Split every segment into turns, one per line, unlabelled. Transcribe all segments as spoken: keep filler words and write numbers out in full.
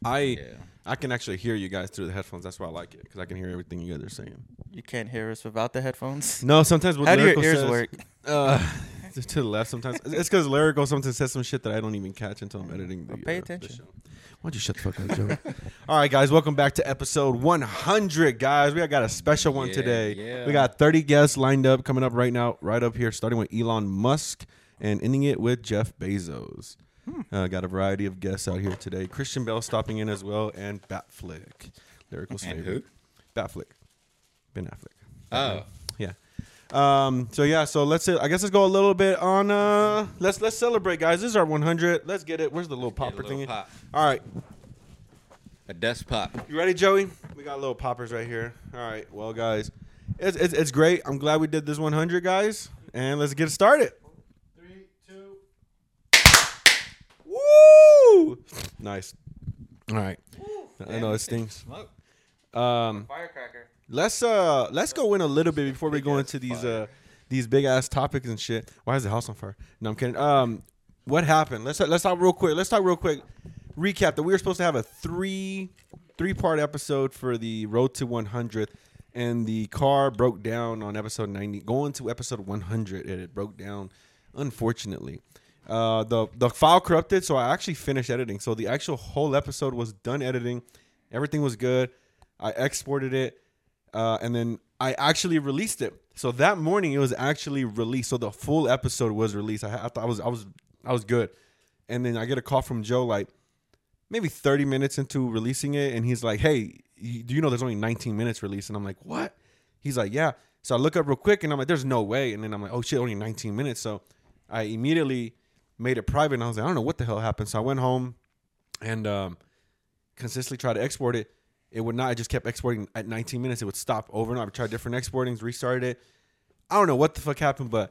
I
Yeah.
I can actually hear you guys through the headphones. That's why I like it, because I can hear everything you guys are saying.
You can't hear us without the headphones.
No, sometimes what
How do your
Lyrical
ears
says,
work?
Uh, just to the left sometimes. It's because Lyrical sometimes says some shit that I don't even catch until I'm editing the,
Well, pay
uh, the
attention.
show. Why don't you shut the fuck up, Joe? All right, guys, welcome back to episode one hundred, guys. We got a special one
Yeah,
today.
yeah.
We got thirty guests lined up, coming up right now, right up here, starting with Elon Musk and ending it with Jeff Bezos.
Hmm.
Uh, got a variety of guests out here today. Christian Bell stopping in as well, and Batflick. Lyrical's
And
favorite. Who? Batflick. Ben Affleck.
Oh.
Yeah. Um, so yeah, so let's I guess let's go a little bit on uh let's let's celebrate, guys. This is our one hundred. Let's get it. Where's the little popper
Get a little
thingy?
pop.
All right.
A desk pop.
You ready, Joey? We got little poppers right here. All right. Well, guys, it's it's, it's great. I'm glad we did this one hundred, guys. And let's get started. Three, two. Woo! Nice. All right. I know it stinks.
Smoke.
Um,
Firecracker.
let's uh let's go in a little bit before we go into these uh these big ass topics and shit. Why is the house on fire? No, I'm kidding. Um, what happened? Let's let's talk real quick. Let's talk real quick. Recap that we were supposed to have a three three part episode for the Road to one hundred, and the car broke down on episode ninety. Going to episode one hundred, and it broke down, unfortunately. Uh, the the file corrupted, so I actually finished editing. So the actual whole episode was done editing. Everything was good. I exported it, uh, and then I actually released it. So that morning it was actually released. So the full episode was released. I, I thought I was I was I was good, and then I get a call from Joe like maybe thirty minutes into releasing it, and he's like, "Hey, you, do you know there's only nineteen minutes released?" And I'm like, "What?" He's like, "Yeah." So I look up real quick, and I'm like, "There's no way." And then I'm like, "Oh shit, only nineteen minutes." So I immediately made it private, and I was like, "I don't know what the hell happened." So I went home and um, consistently tried to export it. It would not. I just kept exporting at nineteen minutes. It would stop over and over. I tried different exportings, restarted it. I don't know what the fuck happened, but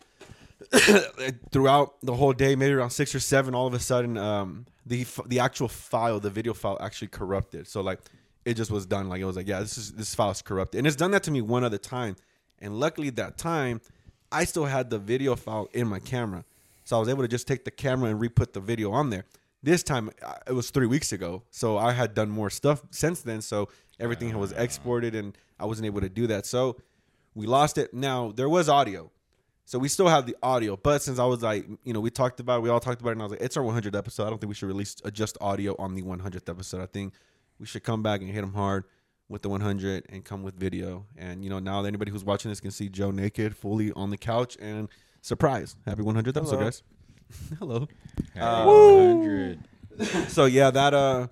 throughout the whole day, maybe around six or seven, all of a sudden, um, the the actual file, the video file, actually corrupted. So like, it just was done. Like it was like, yeah, this is this file is corrupted, and it's done that to me one other time. And luckily, that time, I still had the video file in my camera, so I was able to just take the camera and re-put the video on there. This time, it was three weeks ago, so I had done more stuff since then, so everything was exported, and I wasn't able to do that. So we lost it. Now, there was audio, so we still have the audio, but since I was like, you know, we talked about it, we all talked about it, and I was like, it's our one hundredth episode. I don't think we should release uh, just audio on the one hundredth episode. I think we should come back and hit them hard with the one hundred and come with video. And, you know, now anybody who's watching this can see Joe naked, fully on the couch, and surprise, happy one hundredth episode,
Hello.
guys. Hello.
Uh,
Woo!
one hundred.
So yeah, that uh,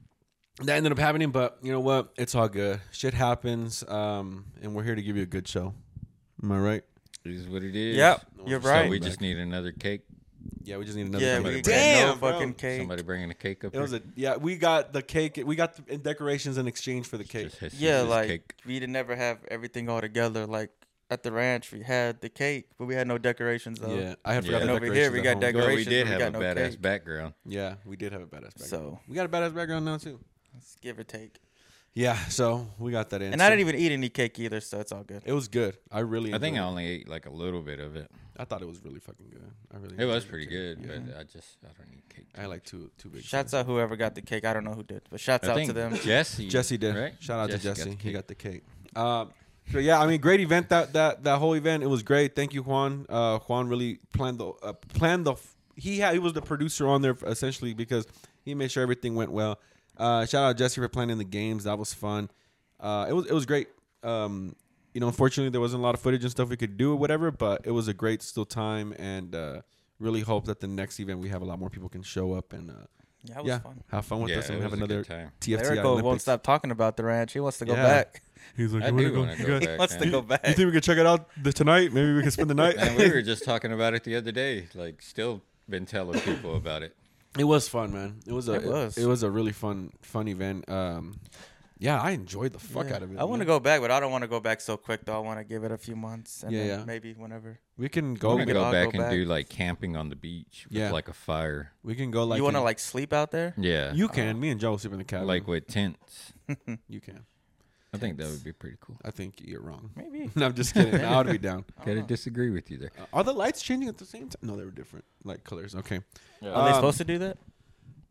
that ended up happening, but you know what? It's all good. Shit happens, um, and we're here to give you a good show. Am I right?
It is what it is.
Yep, you're
So
right.
we just need another cake.
Yeah, we just need another.
Yeah,
cake.
we
Damn,
got no
bro.
fucking cake.
Somebody bringing a cake up
It was
here.
a yeah. We got the cake. We got the decorations in exchange for the cake.
Just Jesus
Yeah, like
cake.
we didn't never have everything all together. Like at the ranch, we had the cake, but we had no decorations though.
Yeah, I had
Yeah.
forgot
And
the
over here,
decorations
we
at
got
home.
decorations.
Well, we
but
did
we
have
got
a
no
badass
cake.
background.
Yeah, we did have a badass background.
So
We got a badass background now too.
let's give or take.
Yeah, so we got that in.
And
So
I didn't even eat any cake either, so it's all good.
It was good. I really.
I think I
enjoyed
only ate like a little bit of it.
it. I thought it was really fucking good. I really.
It was
enjoyed
pretty
too.
good,
Yeah.
but I just I don't eat cake.
I had like two two big.
Shouts out whoever got the cake. I don't know who did, but shouts
I
out
think
to them.
Jesse.
Jesse did.
Right?
Shout out
Jesse
to
got
Jesse.
the
He
cake.
got the cake. Um, so yeah, I mean, great event that that that whole event. It was great. Thank you, Juan. Uh, Juan really planned the uh, planned the. He had he was the producer on there essentially because he made sure everything went well. Uh, shout out Jesse for planning the games. That was fun. Uh, it was it was great. Um, you know, unfortunately there wasn't a lot of footage and stuff we could do or whatever, but it was a great still time, and uh, really hope that the next event we have a lot more people can show up and uh,
Yeah, it was
yeah,
fun.
have fun with
Yeah,
us
it
and have
was a
another
good time.
T F T I
Lyrical won't
Olympics.
stop talking about the ranch. He wants to go
Yeah.
back.
He's like,
I
"You wanna
do want to
You
go
guys-
He
back.
wants to
man.
go back.
You think we could check it out the tonight? Maybe we can spend the night.
And we were just talking about it the other day. Like, still been telling people about it.
It was fun, man. It was a
It was.
it, was a really fun fun event. Um, yeah, I enjoyed the fuck
Yeah.
out of it.
I want to
man.
go back, but I don't want to go back so quick though. I want to give it a few months. And
Yeah,
then
yeah.
maybe whenever.
We can
I'm
go.
gonna
we could
go
all
back
go
and
back.
do like camping on the beach with
Yeah.
like a fire.
We can go like
you want to
in-
like sleep out there?
Yeah,
You can. Me and Joe will sleep in the cabin.
like with tents.
you can.
I think that would be pretty cool.
I think you're wrong.
Maybe.
No, I'm just kidding. I would be down.
Gotta disagree with you there.
Uh, are the lights changing at the same time? No, they were different, like colors. Okay.
Are they
Um,
supposed to do that?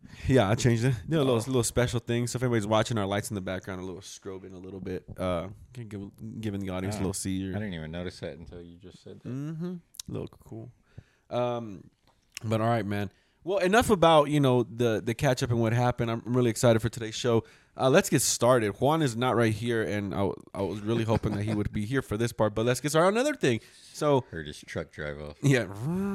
Yeah, I changed it. Did a little little special thing. So if anybody's watching, our lights in the background, a little strobing a little bit, uh, give, giving the audience
Oh,
a little see.
I didn't even notice that until you just said that.
Mm-hmm. A little cool. Um, but all right, man. Well, enough about you know the the catch up and what happened. I'm really excited for today's show. Uh, let's get started. Juan is not right here, and I, w- I was really hoping that he would be here for this part. But let's get started on another thing. So
Heard his truck drive off.
yeah,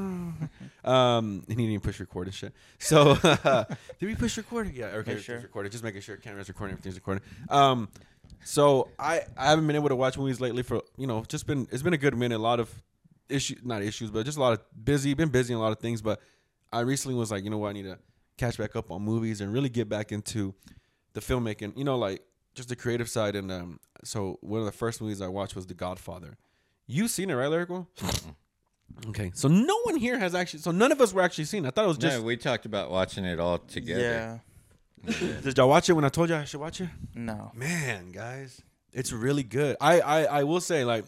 um, he didn't even push record and shit. So did we push record? Yeah, okay,
sure.
push recorded. Just making sure camera's recording, everything's recording. Um, so I I haven't been able to watch movies lately for you know just been it's been a good minute. A lot of issues, not issues, but just a lot of busy. Been busy in a lot of things, but I recently was like, you know what, I need to catch back up on movies and really get back into the filmmaking. You know, like just the creative side. And um, so one of the first movies I watched was The Godfather. You seen it, right, Lyrical? Okay, so no one here has actually. So none of us were actually seen. I thought it was just.
No, we talked about watching it all together.
Yeah.
Did y'all watch it when I told you I should watch it?
No.
Man, guys, it's really good. I, I, I will say, like,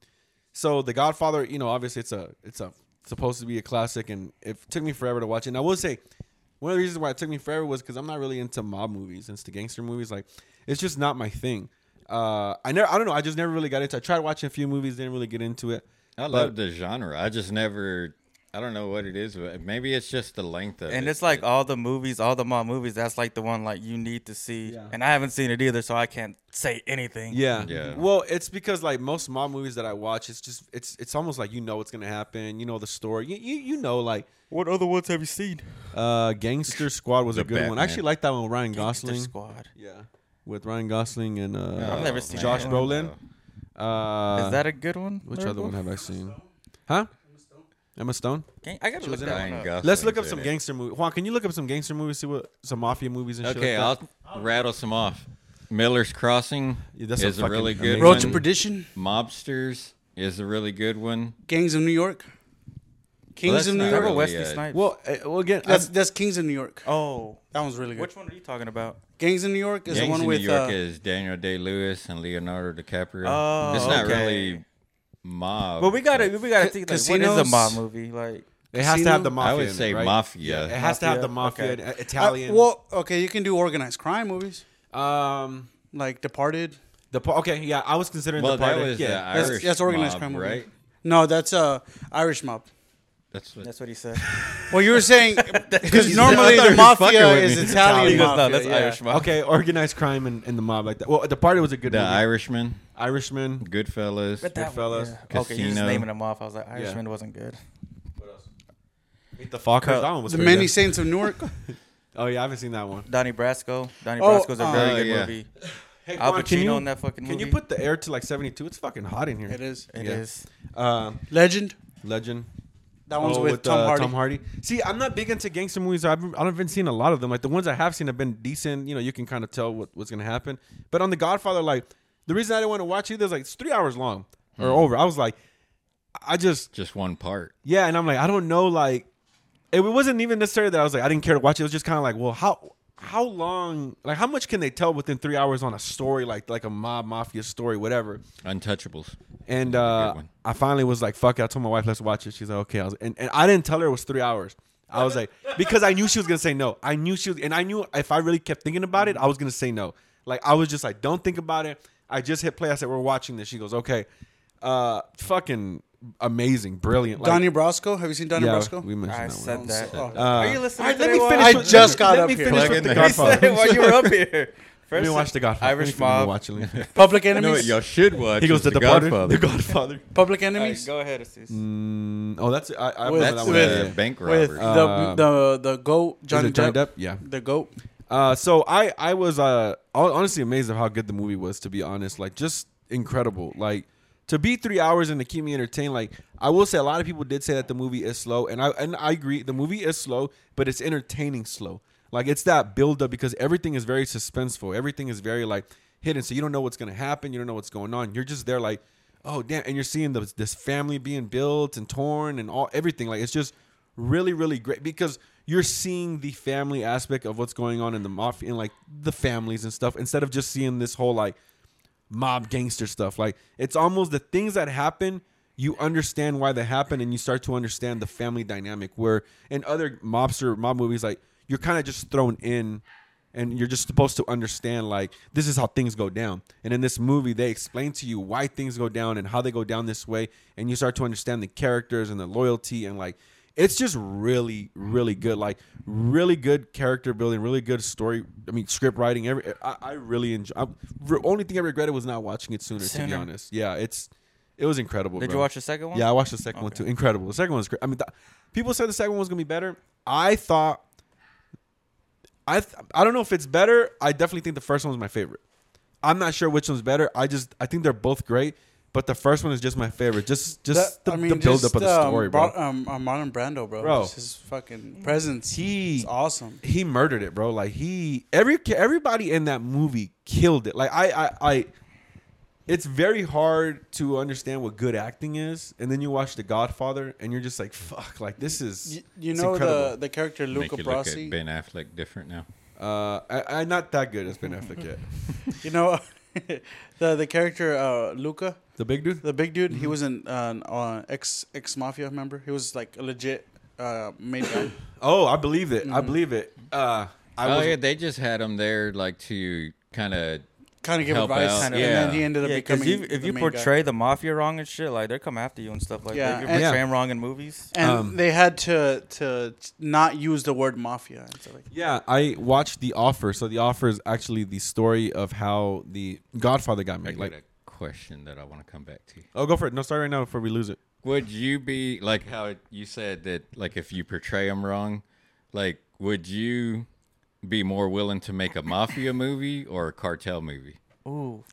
so The Godfather, you know, obviously it's a it's a supposed to be a classic, and it took me forever to watch it. And I will say, one of the reasons why it took me forever was because I'm not really into mob movies, into gangster movies. Like, it's just not my thing. Uh, I never, I don't know, I just never really got into it. I tried watching a few movies, didn't really get into it.
I
But-
love the genre. I just never. I don't know what it is, but maybe it's just the length of it.
And it's like all the movies, all the mob movies. That's like the one like you need to see.
Yeah.
And I haven't seen it either, so I can't say anything.
Yeah.
Yeah.
Well, it's because like most mob movies that I watch, it's just it's it's almost like you know what's gonna happen. You know the story. You you, you know like
What other ones have you seen?
uh, Gangster Squad was a
The
good one. I
Batman.
actually like that one with Ryan
Gangster
Gosling.
Squad.
Yeah, with Ryan Gosling and uh,
Oh,
never seen
Josh
that
Brolin. Uh,
Is that a good one?
which
Lyrical?
other one have I seen? Huh? Emma Stone.
Gang- I gotta
She
look
was in
that
it.
one
Ryan
up.
Gosling's
Let's look up
in
some
it.
gangster movies. Juan, can you look up some gangster movies? See what some mafia movies and shit.
Okay,
like that?
I'll rattle some off. Miller's Crossing
Yeah, that's a
is a,
fucking
really good
amazing-
Road
one.
to Perdition,
Mobsters is a really good one.
Gangs of New York, Kings
that's
of New
not
York.
Remember
really,
Wesley
uh,
Snipes?
Well, uh, well again,
That's
I'm-
that's Kings of New York.
oh,
That one's really good.
which one are you talking about?
Gangs of New York is
Gangs
the one
in
with
New York
uh,
is Daniel Day-Lewis and Leonardo DiCaprio.
Oh,
it's not
okay.
really mob.
But we gotta
but
we gotta
Ca-
think like, what is a
casinos?
mob movie? Like
it has to have the
Casino?
mafia.
I would
in it,
say
right?
mafia.
It has to have the
Mafia?
mafia,
Okay.
uh, Italian.
Uh, well, okay, you can do organized crime movies
um,
like Departed.
the pa- okay, yeah, I was considering
well,
the part
that
of-
was
yeah.
the
That's-
Irish
that's organized
mob,
crime movie.
right?
No, that's uh Irish mob.
That's what.
that's what he said.
Well, you were saying because
I
normally
thought
the
he was
mafia
fucking with
is
me.
Italian
He goes,
mafia.
no, that's
yeah.
Irish mob.
Okay, organized crime and, and the mob like that. Well, the party was a good
the
movie.
Irishman,
Irishman.
Goodfellas.
But that
Goodfellas,
one, yeah. Okay, you're just
Casino.
naming them off. I was like, Irishman wasn't good.
Meet the Fockers. That one was
The
pretty
Many
good.
Saints of Newark.
Oh yeah, I haven't seen that one.
Donnie Brasco. Donnie
Oh,
Brasco's a
uh,
very
Oh,
good
yeah.
movie.
Hey,
Al
Juan, can
Pacino
you,
in that fucking
Can
movie.
you put the air to like seventy-two? It's fucking hot in here.
It is
It
Yeah.
is.
Uh,
Legend.
Legend.
That one's
Oh,
with, Tom
uh,
Hardy.
Tom Hardy. See, I'm not big into gangster movies. I've I haven't seen a lot of them. Like the ones I have seen have been decent. You know, you can kind of tell what, what's gonna happen. But on The Godfather, like the reason I didn't want to watch either is like it's three hours long or over. I was like, I just
Just one part.
yeah, and I'm like, I don't know, like it wasn't even necessarily that I was like I didn't care to watch it. It was just kind of like, well, how how long, like how much can they tell within three hours on a story like like a mob mafia story, whatever.
Untouchables.
And
Good
uh,
one.
I finally was like, fuck it. I told my wife, let's watch it. She's like, okay. I was, and, and I didn't tell her it was three hours. I was like, because I knew she was going to say no. I knew she was, and I knew if I really kept thinking about it, I was going to say no. Like, I was just like, don't think about it. I just hit play. I said, we're watching this. She goes, okay. Uh, fucking amazing. Brilliant. Like,
Donnie Brasco. Have you seen Donnie
yeah,
Brasco?
we mentioned
I
that
said
one.
that.
Oh.
Uh,
Are you listening?
all right,
to
let me
that
finish.
I
with-
just got
let
up
me
here.
finish
Plug
with
in
The
the-
Godfather.
While you were up here.
Let me watch The Godfather.
Irish
Let me
mob.
watch it.
Public
You know what
Enemies.
y'all should watch?
He goes,
is
The
The
Departed.
Godfather.
The Godfather.
Public
All right,
Enemies.
go ahead, Aziz.
Mm, oh, that's, I, I
With-
remember that one.
with-
Yeah,
Uh,
yeah.
bank
with
robbers.
the
Uh,
the the goat
Is
Johnny
it Johnny
Depp.
Depp? Yeah.
The goat.
Uh, so I I was uh honestly amazed at how good the movie was. To be honest, like just incredible. Like to be three hours and to keep me entertained. Like I will say, a lot of people did say that the movie is slow, and I and I agree. The movie is slow, but it's entertaining slow. Like it's that build up because everything is very suspenseful. Everything is very like hidden, so you don't know what's gonna happen. You don't know what's going on. You're just there like, oh damn, and you're seeing the, this family being built and torn and all everything. Like it's just really really great because you're seeing the family aspect of what's going on in the mafia and like the families and stuff instead of just seeing this whole like mob gangster stuff. Like it's almost the things that happen, you understand why they happen and you start to understand the family dynamic, where in other mobster mob movies, like you're kind of just thrown in, and you're just supposed to understand like this is how things go down. And in this movie, they explain to you why things go down and how they go down this way, and you start to understand the characters and the loyalty, and like it's just really, really good. Like really good character building, really good story. I mean, script writing. Every I, I really enjoy. I, the only thing I regretted was not watching it sooner, To be
Sooner.
honest, yeah, it's it was incredible.
Did
bro.
you watch the second one?
Yeah, I watched the second one
Okay.
too. Incredible. The second one was great. I mean, th- people said the second one was gonna be better. I thought. I th- I don't know if it's better. I definitely think the first one was my favorite. I'm not sure which one's better. I just I think they're both great, but the first one is just my favorite. Just just
That-
the,
I mean,
the build
just,
up of the story,
um,
bro.
Bro, um, uh, Marlon Brando, bro.
Bro.
Just his fucking presence.
He-
is awesome.
He murdered it, bro. Like he every everybody in that movie killed it. Like I I, I it's very hard to understand what good acting is, and then you watch The Godfather, and you're just like, fuck, like this is.
You, you
it's
know
incredible.
the the character
Make
Luca
you look at
Brasi.
Ben Affleck different now.
Uh, I, I not that good as Ben Affleck yet.
You know the the character uh, Luca,
The big dude.
the big dude.
Mm-hmm.
He was an uh, uh, ex ex mafia member. He was like a legit uh, made guy.
Oh, I believe it. I believe it. Uh, I
oh
was.
yeah, they just had him there like to kind of.
Kind of give
Help
advice,
out,
and
yeah.
then he ended up
Yeah, because
becoming.
if
the
you
main guy.
portray the mafia wrong and shit, like they come after you and stuff like
Yeah,
that. If you
and-
portray
Yeah.
them wrong in movies.
and
um,
they had to to not use the word mafia and stuff like.
Yeah, I watched The Offer. So The Offer is actually the story of how the Godfather got
I
made.
got
Like,
a question that I want to come back to.
oh, go for it. No, start right now before we lose it.
Would you be like how it, you said that like if you portray them wrong, like would you be more willing to make a mafia movie or a cartel movie?
Ooh.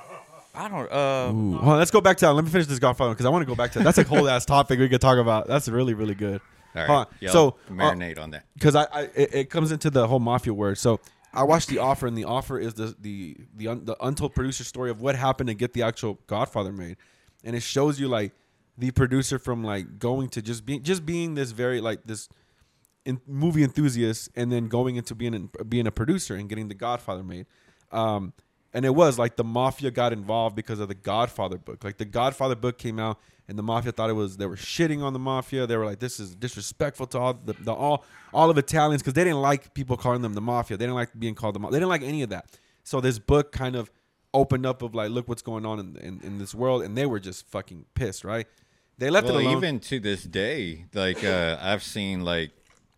I don't. Uh,
Ooh. Hold on, let's go back to that. Let me finish this Godfather because I want to go back to that. That's a whole ass topic we could talk about. That's really, really good.
All
Hold
right,
on.
y'all
So, uh,
marinate on that.
because I, I it, it comes into the whole mafia word. So I watched The Offer, and The Offer is the the the, un, the untold producer story of what happened to get the actual Godfather made, and it shows you like the producer from like going to just being just being this very like this in, movie enthusiast, and then going into being an, being a producer and getting the Godfather made. Um, and it was like the mafia got involved because of the Godfather book. Like the Godfather book came out, and the mafia thought it was they were shitting on the mafia. They were like, "This is disrespectful to all the, the all all of Italians," because they didn't like people calling them the mafia. They didn't like being called the mafia. They didn't like any of that. So this book kind of opened up of like, look what's going on in, in, in this world, and they were just fucking pissed, right? They left
Well,
it alone.
even to this day, like uh, I've seen like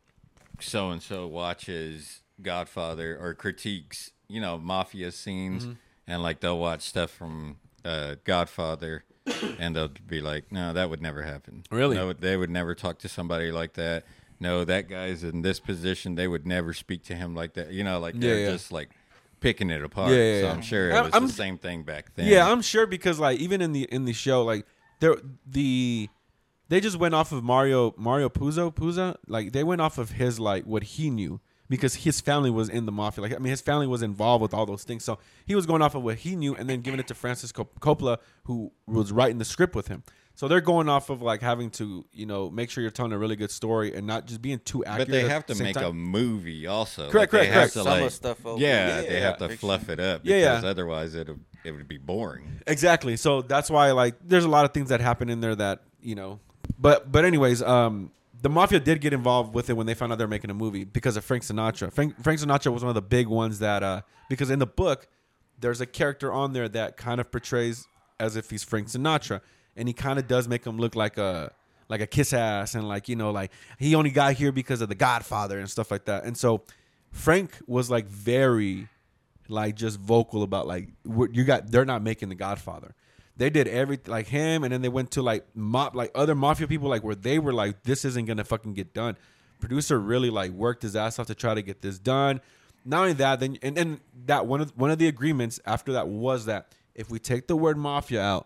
so and so watches Godfather or critiques, you know, mafia scenes,
Mm-hmm.
and like they'll watch stuff from uh, Godfather, and they'll be like, "No, that would never happen.
Really?
No, they would never talk to somebody like that. No, that guy's in this position. They would never speak to him like that. You know, like they're
Yeah, yeah.
just like picking it apart.
Yeah, yeah,
so
yeah.
I'm sure it
I'm-
was
I'm-
the same thing back then.
Yeah, I'm sure because like even in the in the show, like there the they just went off of Mario Mario Puzo Puza. Like they went off of his like what he knew because his family was in the mafia. Like I mean, his family was involved with all those things. So he was going off of what he knew and then giving it to Francis Cop- Coppola, who was writing the script with him. So they're going off of like having to you know make sure you're telling a really good story and not just being too accurate.
But they
at
have
the
to
same
make
time.
a movie also.
Correct,
Like,
correct,
they have
correct.
to,
Some of
like-
stuff over-
Yeah,
Yeah,
they
yeah,
have to
fiction.
fluff it up
Yeah,
because
yeah.
otherwise it it would be boring.
Exactly. So that's why like there's a lot of things that happen in there that, you know, but but anyways, um the mafia did get involved with it when they found out they were making a movie because of Frank Sinatra. Frank, Frank Sinatra was one of the big ones that uh because in the book there's a character on there that kind of portrays as if he's Frank Sinatra, and he kind of does make him look like a like a kiss ass and like, you know, like he only got here because of the Godfather and stuff like that. And so Frank was like very like just vocal about like what you got. They're not making the Godfather. They did everything like him, and then they went to like mob like other mafia people like where they were like, this isn't gonna fucking get done. Producer really like worked his ass off to try to get this done. Not only that, then and then that one of one of the agreements after that was that if we take the word mafia out,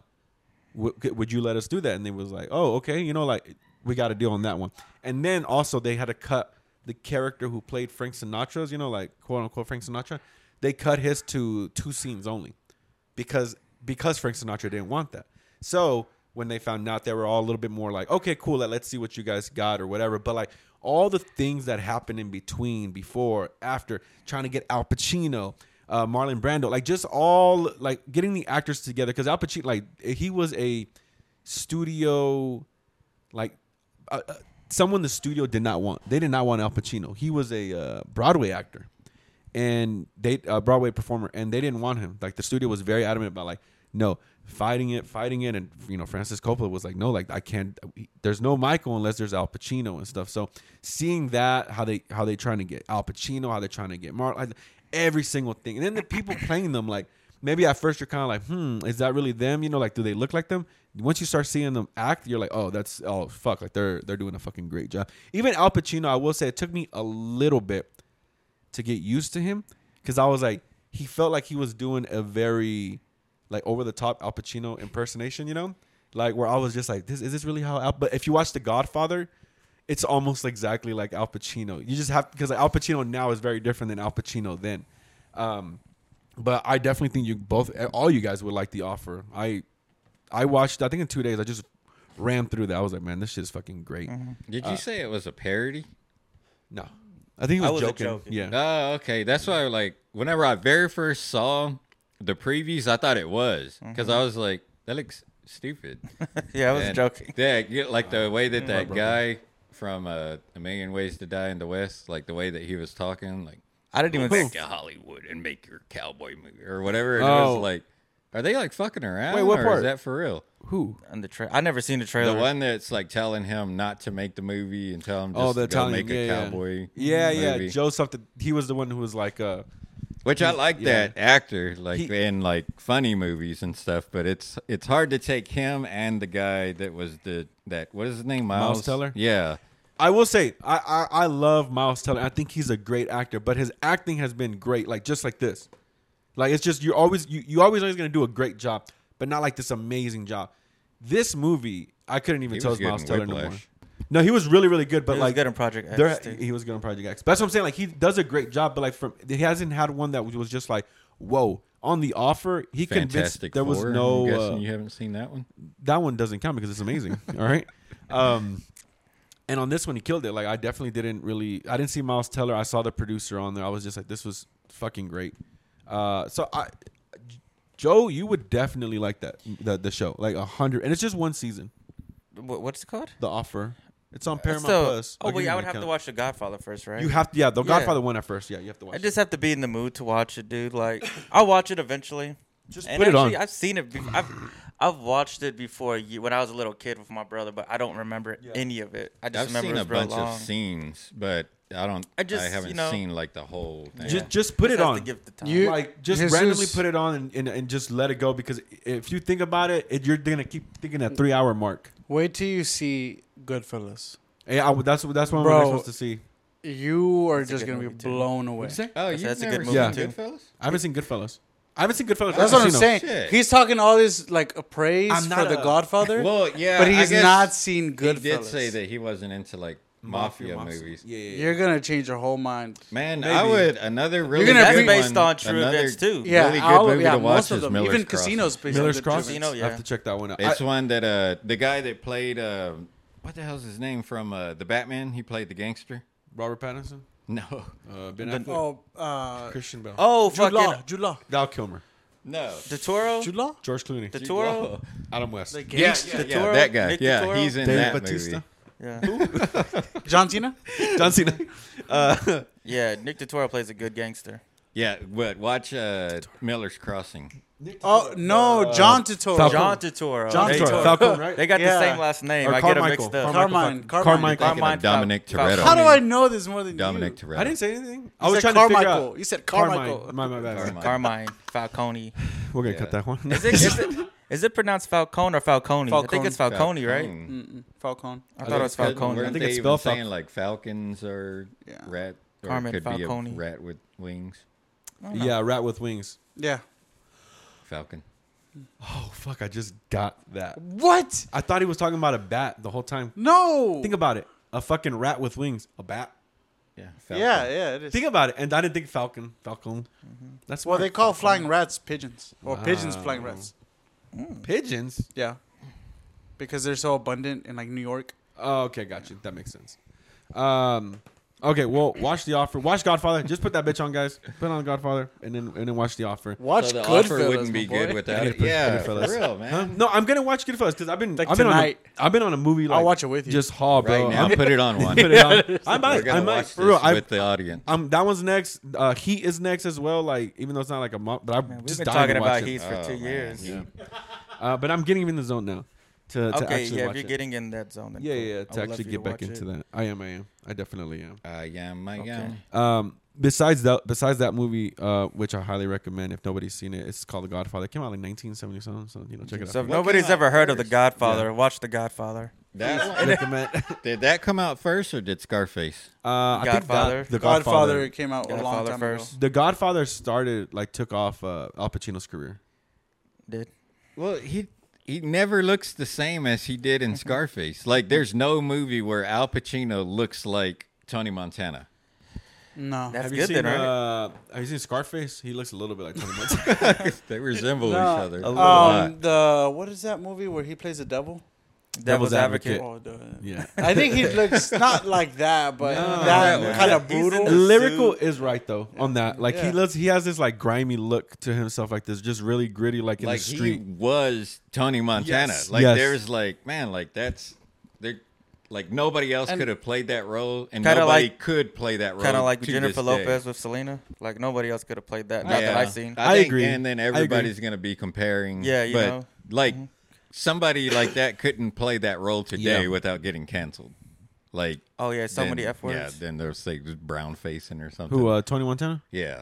w- would you let us do that? And they was like, oh, okay, you know, like we got a deal on that one. And then also they had to cut the character who played Frank Sinatra's, you know, like quote unquote Frank Sinatra. They cut his to two scenes only because because Frank Sinatra didn't want that. So when they found out, they were all a little bit more like, okay, cool, let, let's see what you guys got or whatever. But like all the things that happened in between, before, after, trying to get Al Pacino, uh, Marlon Brando, like just all like getting the actors together, because Al Pacino, like he was a studio, like uh, uh, someone the studio did not want. They did not want Al Pacino. He was a uh, Broadway actor, and they a Broadway performer, and they didn't want him. Like the studio was very adamant about like, no, fighting it, fighting it, and you know Francis Coppola was like, no, like I can't. There's no Michael unless there's Al Pacino and stuff. So seeing that, how they how they trying to get Al Pacino, how they're trying to get Mark, like, every single thing, and then the people playing them, like maybe at first you're kind of like, hmm, is that really them? You know, like do they look like them? Once you start seeing them act, you're like, oh, that's oh fuck, like they're they're doing a fucking great job. Even Al Pacino, I will say, it took me a little bit to get used to him because I was like, he felt like he was doing a very like over the top Al Pacino impersonation, you know, like where I was just like, this is this really how Al? But if you watch The Godfather, it's almost exactly like Al Pacino. You just have because like, Al Pacino now is very different than Al Pacino then. Um, but I definitely think you both, all you guys would like The Offer. I. I watched, I think in two days, I just ran through that. I was like, man, this shit is fucking great.
Mm-hmm.
Did you uh, say it was a parody?
No. I think he was,
I was
joking.
joking.
Yeah.
Oh, okay. That's why, like, whenever I very first saw the previews, I thought it was. Because mm-hmm. I was like, that looks stupid.
Yeah, I was
and,
joking.
Yeah, like the way that that guy from uh, A Million Ways to Die in the West, like the way that he was talking, like,
I didn't even
go back to Hollywood and make your cowboy movie or whatever. And
oh.
it was like, are they like fucking around?
Wait, what
or
part?
Is that for real?
Who?
And the tra- I never seen the trailer.
The one that's like telling him not to make the movie and tell him just
oh, the
to go
Italian,
make a
yeah,
cowboy.
Yeah,
movie.
yeah. Joe something. He was the one who was like, uh,
which I like
yeah.
that actor, like
He-
in like funny movies and stuff. But it's it's hard to take him and the guy that was the that what is his name Miles,
Miles Teller?
Yeah,
I will say, I, I I love Miles Teller. I think he's a great actor, but his acting has been great. Like just like this, like it's just you're always you you always always gonna do a great job, but not like this amazing job. This movie, I couldn't even
He
tell
was
it's
good
Miles
in
Teller no more.
Whiplash.
No, he was really really good, but
He was
like
good in Project X,
there-
too.
he was good in Project X. But that's what I'm saying. Like he does a great job, but like from he hasn't had one that was just like whoa. On The Offer, he convinced
Fantastic
there was
Four.
no
I'm guessing
uh,
you haven't seen that one.
that one doesn't count because it's amazing. All right. Um, and on this one, he killed it. Like I definitely didn't really. I didn't see Miles Teller. I saw the producer on there. I was just like, this was fucking great. Uh, so I, Joe, you would definitely like that the the show, like a hundred. And it's just one season.
What, what's it called?
The Offer. It's on Paramount
Still-
Plus.
Oh,
I'll give
wait,
you
I
my
would have
account.
to watch The Godfather first, right?
You have to. Yeah, the
Yeah.
Godfather one at first. Yeah, you have to watch.
I just have to be in the mood to watch it, dude. Like, I'll watch it eventually.
it. Just
And
put it
actually,
on.
I've seen it. Be- I've I've watched it before ye- when I was a little kid with my brother, but I don't remember
Yeah.
any of it. I just
I've
remember
seen
it
a
was real
bunch
long.
of scenes, but I don't. I
I just,
haven't
you know-
seen like the whole thing.
Just just put
Just
it
have
on.
to give the time.
You-
Like just
Jesus.
randomly put it on and, and, and just let it go because if you think about it, it you're gonna keep thinking that three hour mark.
Wait till you see Goodfellas.
Yeah, I, that's that's what I'm
Bro.
supposed to see.
You are
It's a
just
good
gonna be
movie, too.
blown away.
What'd you say?
oh,
That's-
you've
that's a
never
good
seen
movie,
too.
Goodfellas?
I haven't seen Goodfellas. I haven't seen Goodfellas.
That's
I've
what I'm
seen
saying.
Shit.
He's talking all this like praise
I'm
for
not
The
a-
Godfather,
Well, yeah,
but
I
he's
guess
not seen
He
Goodfellas.
did say that he wasn't into like mafia,
mafia
movies.
Yeah, yeah, yeah.
You're gonna change your whole mind.
Man,
Maybe.
I would another really
gonna
That's
good
based
one,
on true
another
events too.
Yeah,
really good
I'll-
movie
yeah,
to watch
most of
is
them.
Miller's
Even
Crossing.
Casinos. based on
Miller's
good
Crossing.
Casino,
I
yeah.
have to check that one out.
It's
I-
one that uh the guy that played uh what the hell's his name from uh the Batman? He played the gangster.
Robert Pattinson,
No,
uh, Ben
The-
Affleck,
Oh, uh,
Christian Bale,
Oh,
Jude Law.
fucking
Jude Law.
Val Kilmer,
no,
the Toro.
Jude Law.
George Clooney,
The Toro.
Adam West,
The
yeah,
gangster.
yeah,
The
yeah,
Toro?
that guy.
Nick
Yeah,
Toro?
he's in
Dave
that
Bautista,
movie.
Yeah.
John Cena.
John Cena. Uh,
Yeah, Nick Toro plays a good gangster.
Yeah, but watch uh Miller's Crossing.
Oh no, John Turturro.
Falcon.
John Turturro.
John
They-
Turturro.
Falcon, right?
They got
Yeah.
the same last name.
Or
I get them
Carmichael.
mixed up.
Carmine.
Carmichael.
Carmine.
Thinking of
Carmine
Dominic
Fal-
Toretto.
How do I know this more than
Dominic
you?
Toretto.
I didn't say anything. I
You
was
said
trying to figure
Carmichael.
out.
You said
Carmine.
Carmichael.
My, my bad.
Carmine.
Carmine Falcone.
We're gonna
Yeah.
cut that one.
Is it, is it is it pronounced Falcone or Falcone? I think it's Falcone, right?
Falcone.
Mm-mm. Falcon.
I thought it was Falcone.
Weren't
I think
they
it's
even
spelled
saying
Falcon.
like falcons or
Yeah.
rat or
Carmen
could
Falcone.
be a rat with wings?
Yeah, rat with wings.
Yeah.
Falcon.
Oh fuck! I just got that.
What?
I thought he was talking about a bat the whole time.
No.
Think about it. A fucking rat with wings. A bat.
Yeah. Falcon.
Yeah, yeah, it is.
Think about it. And I didn't think falcon. Falcon. That's
Well,
smart.
they call flying rats pigeons, or
Wow.
pigeons flying rats.
pigeons.
Yeah, because they're so abundant in like New York.
Oh, okay, got you. That makes sense. Um, Okay, well, watch The Offer. Watch Godfather. Just put that bitch on, guys. Put on Godfather, and then and then watch The Offer.
Watch
so the
Goodfellas,
offer wouldn't be
my boy.
good without
I need
it.
to put
Yeah, for
Goodfellas.
real, man.
Huh? No, I'm gonna watch Goodfellas because I've been
Like
I've been
tonight.
on a, I've been on a movie. Like,
I'll watch it with you.
Just haul, bro.
Right now,
I'm-
put it on one.
put it on. I
We're
might.
gonna
I might.
watch
For
this
real, I,
with the audience.
um, that one's next. Uh, Heat is next as well. Like even though it's not like a month, but I'm
Man, we've
just
been
dying
talking
to watch
about
it.
Heat for
Oh,
two
man,
years.
yeah.
Uh, but I'm getting in the zone now to, to
Okay,
actually
yeah, if
watch
you're
it.
getting in that zone, then
yeah,
cool.
yeah, yeah,
I
to
would love
actually
for you
get
to
back
watch
into
it.
that. I am. I am. I definitely am.
I am, I
Okay.
am.
Um, besides that, besides that movie, uh, which I highly recommend if nobody's seen it, it's called The Godfather. It came out like nineteen seventy something, so you know, check it
So
out.
if
What
nobody's
came out
ever heard of The
first?
Godfather, watch The Godfather.
That,
recommend.
did that come out first or did Scarface?
Uh, I think
Godfather.
that, The
Godfather
Godfather.
came out a long
Godfather
time
first.
ago.
The Godfather started like took off uh, Al Pacino's career.
Did
Well, he he never looks the same as he did
Mm-hmm.
in Scarface. Like, there's no movie where Al Pacino looks like Tony Montana.
No.
That's
have you
good
seen?
then, right?
Uh, have you seen Scarface? He looks a little bit like Tony Montana.
They resemble
No.
each other.
A
a
little.
lot.
Um, the what is that movie where he plays the devil?
Devil's Advocate.
Oh, the,
yeah.
I think he looks not like that, but
No.
that
Yeah.
kind of
He's in
brutal.
the
Lyrical
suit.
is right though on that. Like he
Yeah.
looks, he has this like grimy look to himself, like this, just really gritty, like in
Like,
the
he
street.
was Tony Montana.
Yes.
Like,
Yes.
there's like, man, like, that's... there. Like, nobody else
And-
could have played that role, and
Kinda
nobody
like-
could play that role.
Kind of like
to
Jennifer
this
Lopez
day.
with Selena. Like nobody else could have played that. Not that
Yeah.
I've seen.
I
think-
agree.
And then
I agree.
everybody's gonna be comparing.
Yeah, you
but
know.
like
Mhm.
somebody like that couldn't play that role today
Yeah.
without getting canceled. Like,
Oh yeah, so
then-
many F words.
Yeah, then there's like just brown facing or something.
Who? Uh, Tony Montana?
yeah,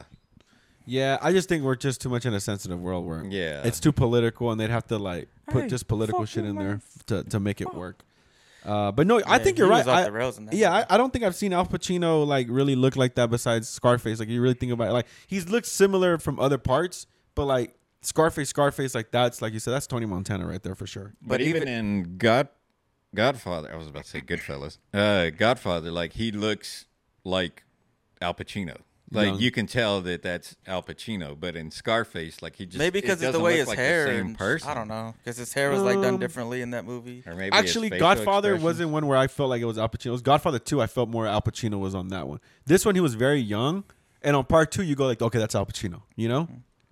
Yeah, I just think we're just too much in a sensitive world where
yeah.
it's too political, and they'd have to like put
Hey,
just political
fuck
shit
you,
in
man.
there to to make it work. Uh, but no, I
Yeah,
think
he
you're
was
right.
off
I-
the rails in that
yeah,
movie.
I, I don't think I've seen Al Pacino like really look like that besides Scarface. Like you really think about it, like he's looked similar from other parts, but like Scarface, Scarface, like that's like you said, that's Tony Montana right there for sure.
but,
But
even,
even-
in God, Godfather, I was about to say Goodfellas. Uh, Godfather, like he looks like Al Pacino. Like
Young.
you can tell that that's Al Pacino, but in Scarface, like he just
Maybe
it
because it's the
doesn't
way
look
his
like
hair.
the same
and-
person.
I don't know because his hair was like done
Um,
differently in that movie.
Or maybe his
Actually,
facial
Godfather
expressions.
wasn't one where I felt like it was Al Pacino. It was Godfather two. I felt more Al Pacino was on that one. This one, he was very young, and on part two, you go like, okay, that's Al Pacino. You know?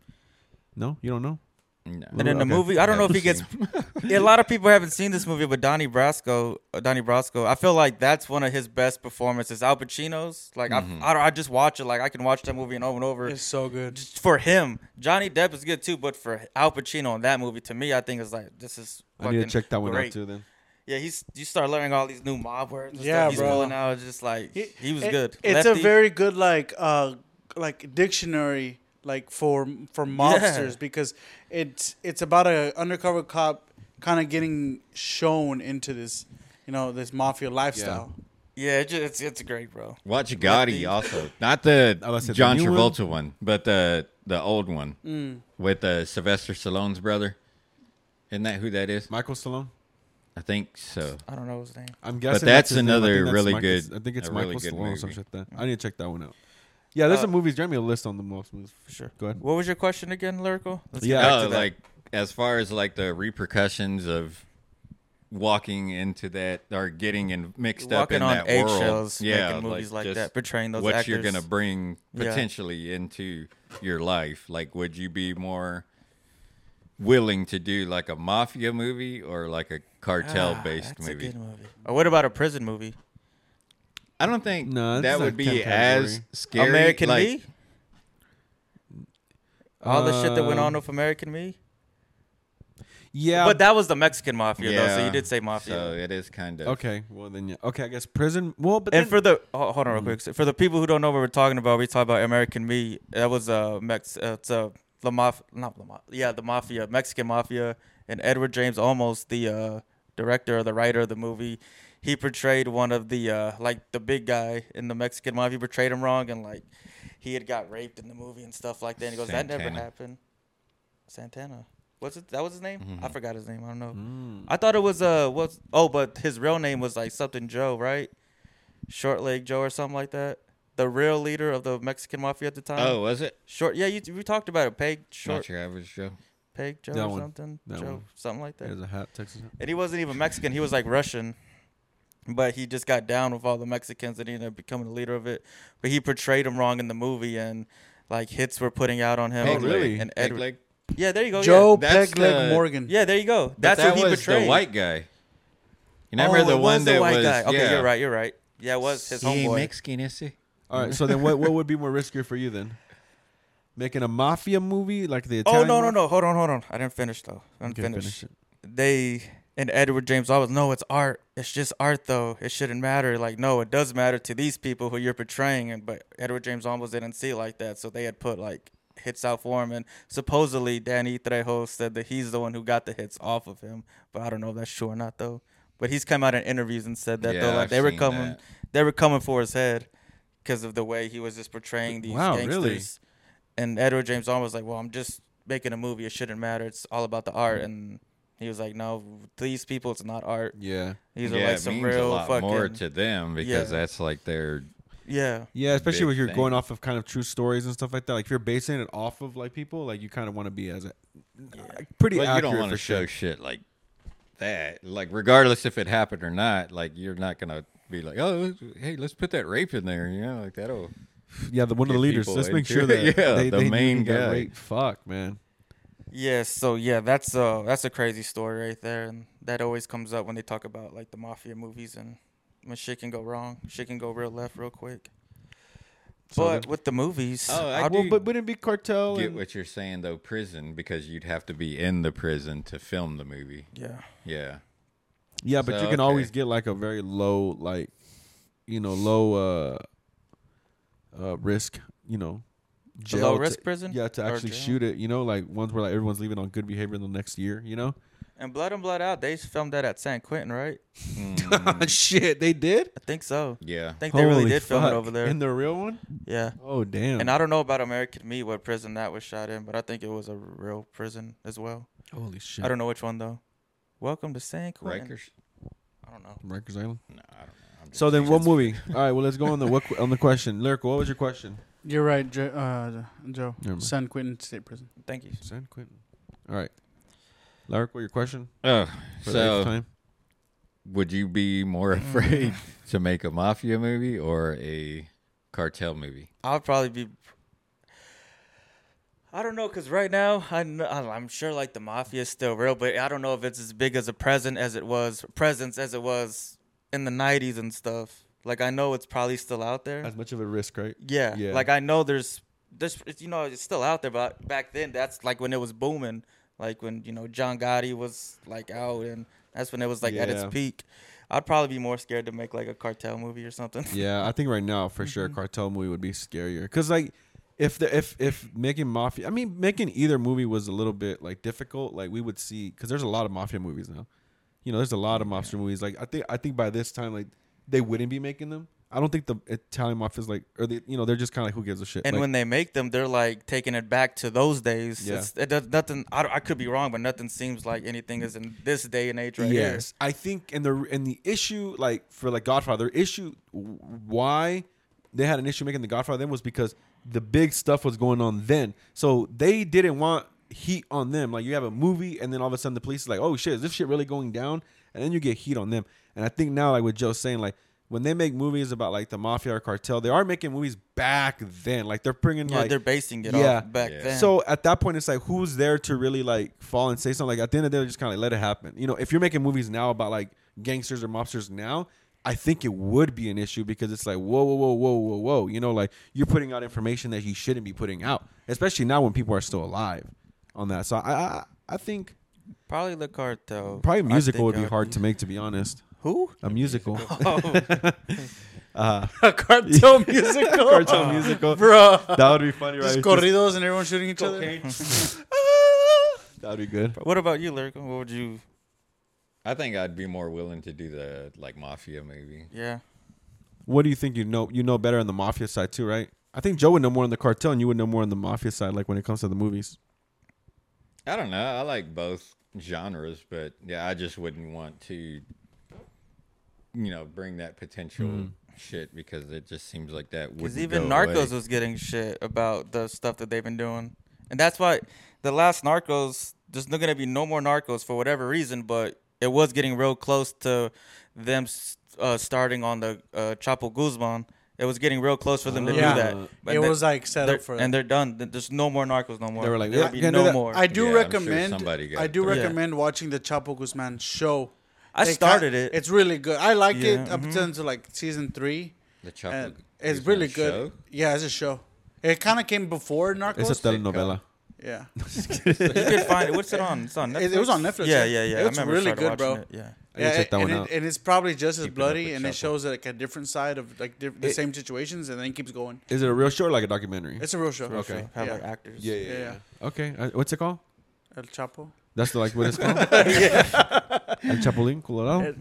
No, you don't know.
No.
And in the
Okay.
movie, I don't know if he gets. Yeah, a lot of people haven't seen this movie, but Donnie Brasco, uh, Donnie Brasco, I feel like that's one of his best performances. Al Pacino's, like
Mhm.
I, I, don't- I just watch it, like I can watch that movie and over and over.
It's so good.
Just for him, Johnny Depp is good too, but for Al Pacino in that movie, to me, I think it's like this is.
I need to
fucking
check that one
great.
out too. Then
Yeah, he's you start learning all these new mob words. And
Yeah,
stuff he's
bro.
pulling out. It's just like he,
He-
was
it-
good.
It's
Lefty.
a very good like uh like dictionary like for for mobsters
Yeah.
because it's it's about a undercover cop kind of getting shown into this you know this mafia lifestyle.
yeah, it just, it's it's great, bro.
Watch
Lefty.
Gotti also, not the
Oh, that's it, the
John
new one?
Travolta one? but the the old one
Mm.
with uh, Sylvester Stallone's brother. Isn't that who that is?
Michael Stallone.
I think so.
I don't know his name.
I'm guessing
that's
his name. I
another
think that's
really
Michael-
good-
I think it's
a really
Michael
good
Stallone or
movie.
something like that. I need to check that one out. Yeah, there's
Uh,
some movies. Jeremy a list on the most movies.
For sure.
Go ahead.
What was your question again, Lyrical? Let's
Yeah.
get back
No,
to that.
like as far as like the repercussions of walking into that or getting in mixed up
walking
in
on
that world.
eggshells,
Yeah,
making movies like,
just
that, portraying those
what
actors.
you're gonna bring
Yeah.
potentially into your life. Like, would you be more willing to do like a mafia movie or like a cartel based
Ah, that's a
movie?
good movie. Or what about a prison movie?
I don't think
No, this
that
is a
would be
different
as
category.
scary.
American
like,
Me? All the shit that went
Um,
on with American Me?
Yeah,
But that was the Mexican mafia, though, so
Yeah,
you did say mafia.
So it is kind of
okay. Well then, yeah. Okay, I guess prison. Well, but
And
then,
for the oh, hold on real quick, So for the people who don't know what we're talking about, we talk about American Me. That was a uh, Mex, uh, it's a La Maf, not La Maf, yeah, the mafia, Mexican mafia, and Edward James Olmos, the uh, director or the writer of the movie, he portrayed one of the uh, like the big guy in the Mexican mafia. He portrayed him wrong, and like he had got raped in the movie and stuff like that. And he goes, that never
Santana.
happened. Santana, what's it? That was his name?
Mhm.
I forgot his name. I don't know.
Mm.
I thought it was uh what's oh, but his real name was like something Joe, right? Short Leg Joe or something like that. The real leader of the Mexican mafia at the time.
Oh, was it?
Short. Yeah, you we talked about it. Peg Short.
Not your average Joe.
Peg Joe
That
or
one.
something.
That
Joe,
one.
something like that.
There's a hat, Texas hat.
And he wasn't even Mexican. He was like Russian. but he just got down with all the Mexicans and he ended up becoming the leader of it. But he portrayed him wrong in the movie, and like hits were putting out on him.
Oh, really?
And
Peg
Edward,
leg?
yeah, there you go.
Joe
yeah.
That's
Pegleg
the-
Morgan.
Yeah, there you go.
But
That's
that
what he
was
portrayed.
the white guy. You
oh,
remember the
it
one
was the
that
white
was?
guy. Okay,
yeah.
you're right. You're right. Yeah, it was his
Sí,
homeboy.
Mexican, ese.
All right. So then, what what would be more riskier for you then? Making a mafia movie like the
Oh
Italian?
no no
one?
no! Hold on hold on! I didn't finish though. I didn't
Okay,
finish.
finish it.
They and Edward James always no, it's art. It's just art though. It shouldn't matter. Like no, it does matter to these people who you're portraying. And but Edward James almost didn't see it like that. So they had put like hits out for him, and supposedly Danny Trejo said that he's the one who got the hits off of him. But I don't know if that's true or not though. But he's come out in interviews and said that
Yeah,
though, like
I've
they were
seen
coming,
that.
they were coming for his head because of the way he was just portraying these
Wow,
gangsters.
really?
And Edward James Olmos was like, "Well, I'm just making a movie. It shouldn't matter. It's all about the art." And he was like, "No, these people, it's not art.
Yeah.
These are
yeah,
like
it
some
means
real
a lot
fucking
more to them because
Yeah.
that's like their
yeah."
Yeah, especially
Big
when you're
thing.
going off of kind of true stories and stuff like that. Like if you're basing it off of like people, like you kind of want to be as a pretty
Like, you
accurate
don't want
for
to show
sure.
shit like that. Like, regardless if it happened or not, like, you're not going to be like, oh, let's- hey, let's put that rape in there. You know, like, that'll.
Yeah, the one of the
Get
leaders.
people
Let's make
into
sure that
it. Yeah,
they,
the
they knew
main
he got
guy.
raped. Fuck, man.
Yeah, so yeah, that's uh that's a crazy story right there, and that always comes up when they talk about like the mafia movies and when shit can go wrong, shit can go real left real quick.
So
But
then-
with the movies,
Oh, I
I'd-
do
Well, but wouldn't it be cartel?
get
and-
what you're saying, though, prison, because you'd have to be in the prison to film the movie.
yeah,
Yeah.
yeah, but
So,
you can
okay.
always get like a very low, like, you know, low uh, uh risk, you know,
a
jail
low
to-
risk prison.
Yeah, to
Or
actually
jail?
shoot it. You know, like ones where like everyone's leaving on good behavior the next year. You know.
And Blood and Blood Out, they filmed that at San Quentin, right?
Mm,
Shit, they did.
I think so.
yeah.
I think they really
Holy
did film it
fuck.
over there.
In the real one.
Yeah.
Oh damn.
And I don't know about American Me, what prison that was shot in, but I think it was a real prison as well.
Holy shit.
I don't know which one though. Welcome to San Quentin.
Rikers?
I don't know.
Rikers Island.
No, I don't know. I'm just
So then,
saying.
what movie? All right, well, let's go on the what, on the question. Lyrical, what was your question?
You're right, jo- uh, Joe.
Never mind.
San Quentin State Prison.
Thank you.
San Quentin. All right, Lyrical, your question
Oh,
for the eighth
so
time?
would you be more afraid to make a mafia movie or a cartel movie?
I'll probably be. I don't know, cause right now I kn- I'm sure like the mafia is still real, but I don't know if it's as big as a present as it was presence as it was in the nineties and stuff. Like I know it's probably still out there.
As much of a risk, right?
Yeah.
Yeah.
Like I know there's this you know it's still out there, but back then that's like when it was booming, like when you know John Gotti was like out, and that's when it was like at its
Yeah.
peak. I'd probably be more scared to make like a cartel movie or something.
Yeah, I think right now for sure, a
Mm-hmm.
cartel movie would be scarier. Cause like, if the if if making mafia, I mean, making either movie was a little bit like difficult. Like we would see, cause there's a lot of mafia movies now. You know, there's a lot of mafia movies. Like I think I think by this time, like they wouldn't be making them. I don't think the Italian mafia's like, or they, you know, they're just kind of like, who gives a shit.
And
Like,
when they make them, they're like taking it back to those days.
Yeah.
It's, it does nothing. I, I could be wrong, but nothing seems like anything is in this day and age right
yes, I think, and the and the issue, like for like Godfather, the issue w- why they had an issue making the Godfather then was because the big stuff was going on then, so they didn't want heat on them. Like you have a movie, and then all of a sudden the police is like, oh shit, is this shit really going down? And then you get heat on them. And I think now, like what Joe's saying, like when they make movies about like the mafia or cartel, they are making movies back then. Like they're bringing
here. Yeah,
like
they're basing it
yeah.
off back
Yeah.
then.
so at that point, it's like, who's there to really like fall and say something? Like at the end of the day, just kind of like, let it happen. You know, if you're making movies now about like gangsters or mobsters now, I think it would be an issue because it's like, whoa, whoa, whoa, whoa, whoa, whoa. You know, like you're putting out information that you shouldn't be putting out, especially now when people are still alive on that. So I, I, I think
probably the cartel.
probably
I
musical
think
would be
I'd
hard to make, to be honest.
Who?
A musical.
Oh,
Uh,
A cartel musical.
cartel musical.
Bro.
That would be funny, right?
Just
Just-
corridos and everyone shooting each other.
that would be good.
what about you, Lyrical? What would you?
I think I'd be more willing to do the like mafia movie.
Yeah.
What do you think you know? You know better on the mafia side too, right? I think Joe would know more on the cartel, and you would know more on the mafia side, like when it comes to the movies.
I don't know. I like both genres, but yeah, I just wouldn't want to, you know, bring that potential
Mm.
shit because it just seems like that would.
Because even Narcos was getting shit about the stuff that they've been doing, and that's why the last Narcos, there's not gonna be no more Narcos for whatever reason, but it was getting real close to them s- uh, starting on the uh, Chapo Guzman. It was getting real close for them to
Yeah.
do that. But
It
they-
was like set
they're-
up for that.
and they're done. There's no more Narcos no more.
They were like,
There'll
yeah,
be
can't do
no
that.
more.
I do
Yeah, I'm sure
recommend.
somebody got
I do
it. Yeah.
recommend watching the Chapo Guzman show.
I
It
started
ki-
it.
It's really good. I like
Yeah,
it up
mhm.
until like season three.
The Chapo
And it's
Guzman
really good.
show?
Yeah, it's a show. It kind of came before Narcos.
It's a telenovela.
yeah,
You can find it. What's it on? It's on Netflix.
It- it was on Netflix,
Yeah,
yeah.
yeah, yeah.
It's
I remember
really
started
good, bro.
watching It. Yeah.
I need to check that
and,
one
it-
out.
and it's probably just as
Keeping up
bloody,
with
and it
Chapo.
shows like a different side of like diff- the
It-
same situations, and then it keeps going.
Is it a real show or like a documentary?
It's a real show.
Okay.
Have
Yeah.
like actors.
yeah, yeah,
Yeah,
yeah. Okay. Uh, what's it called?
El Chapo.
That's the, like what it's called. El Chapulín Colorado.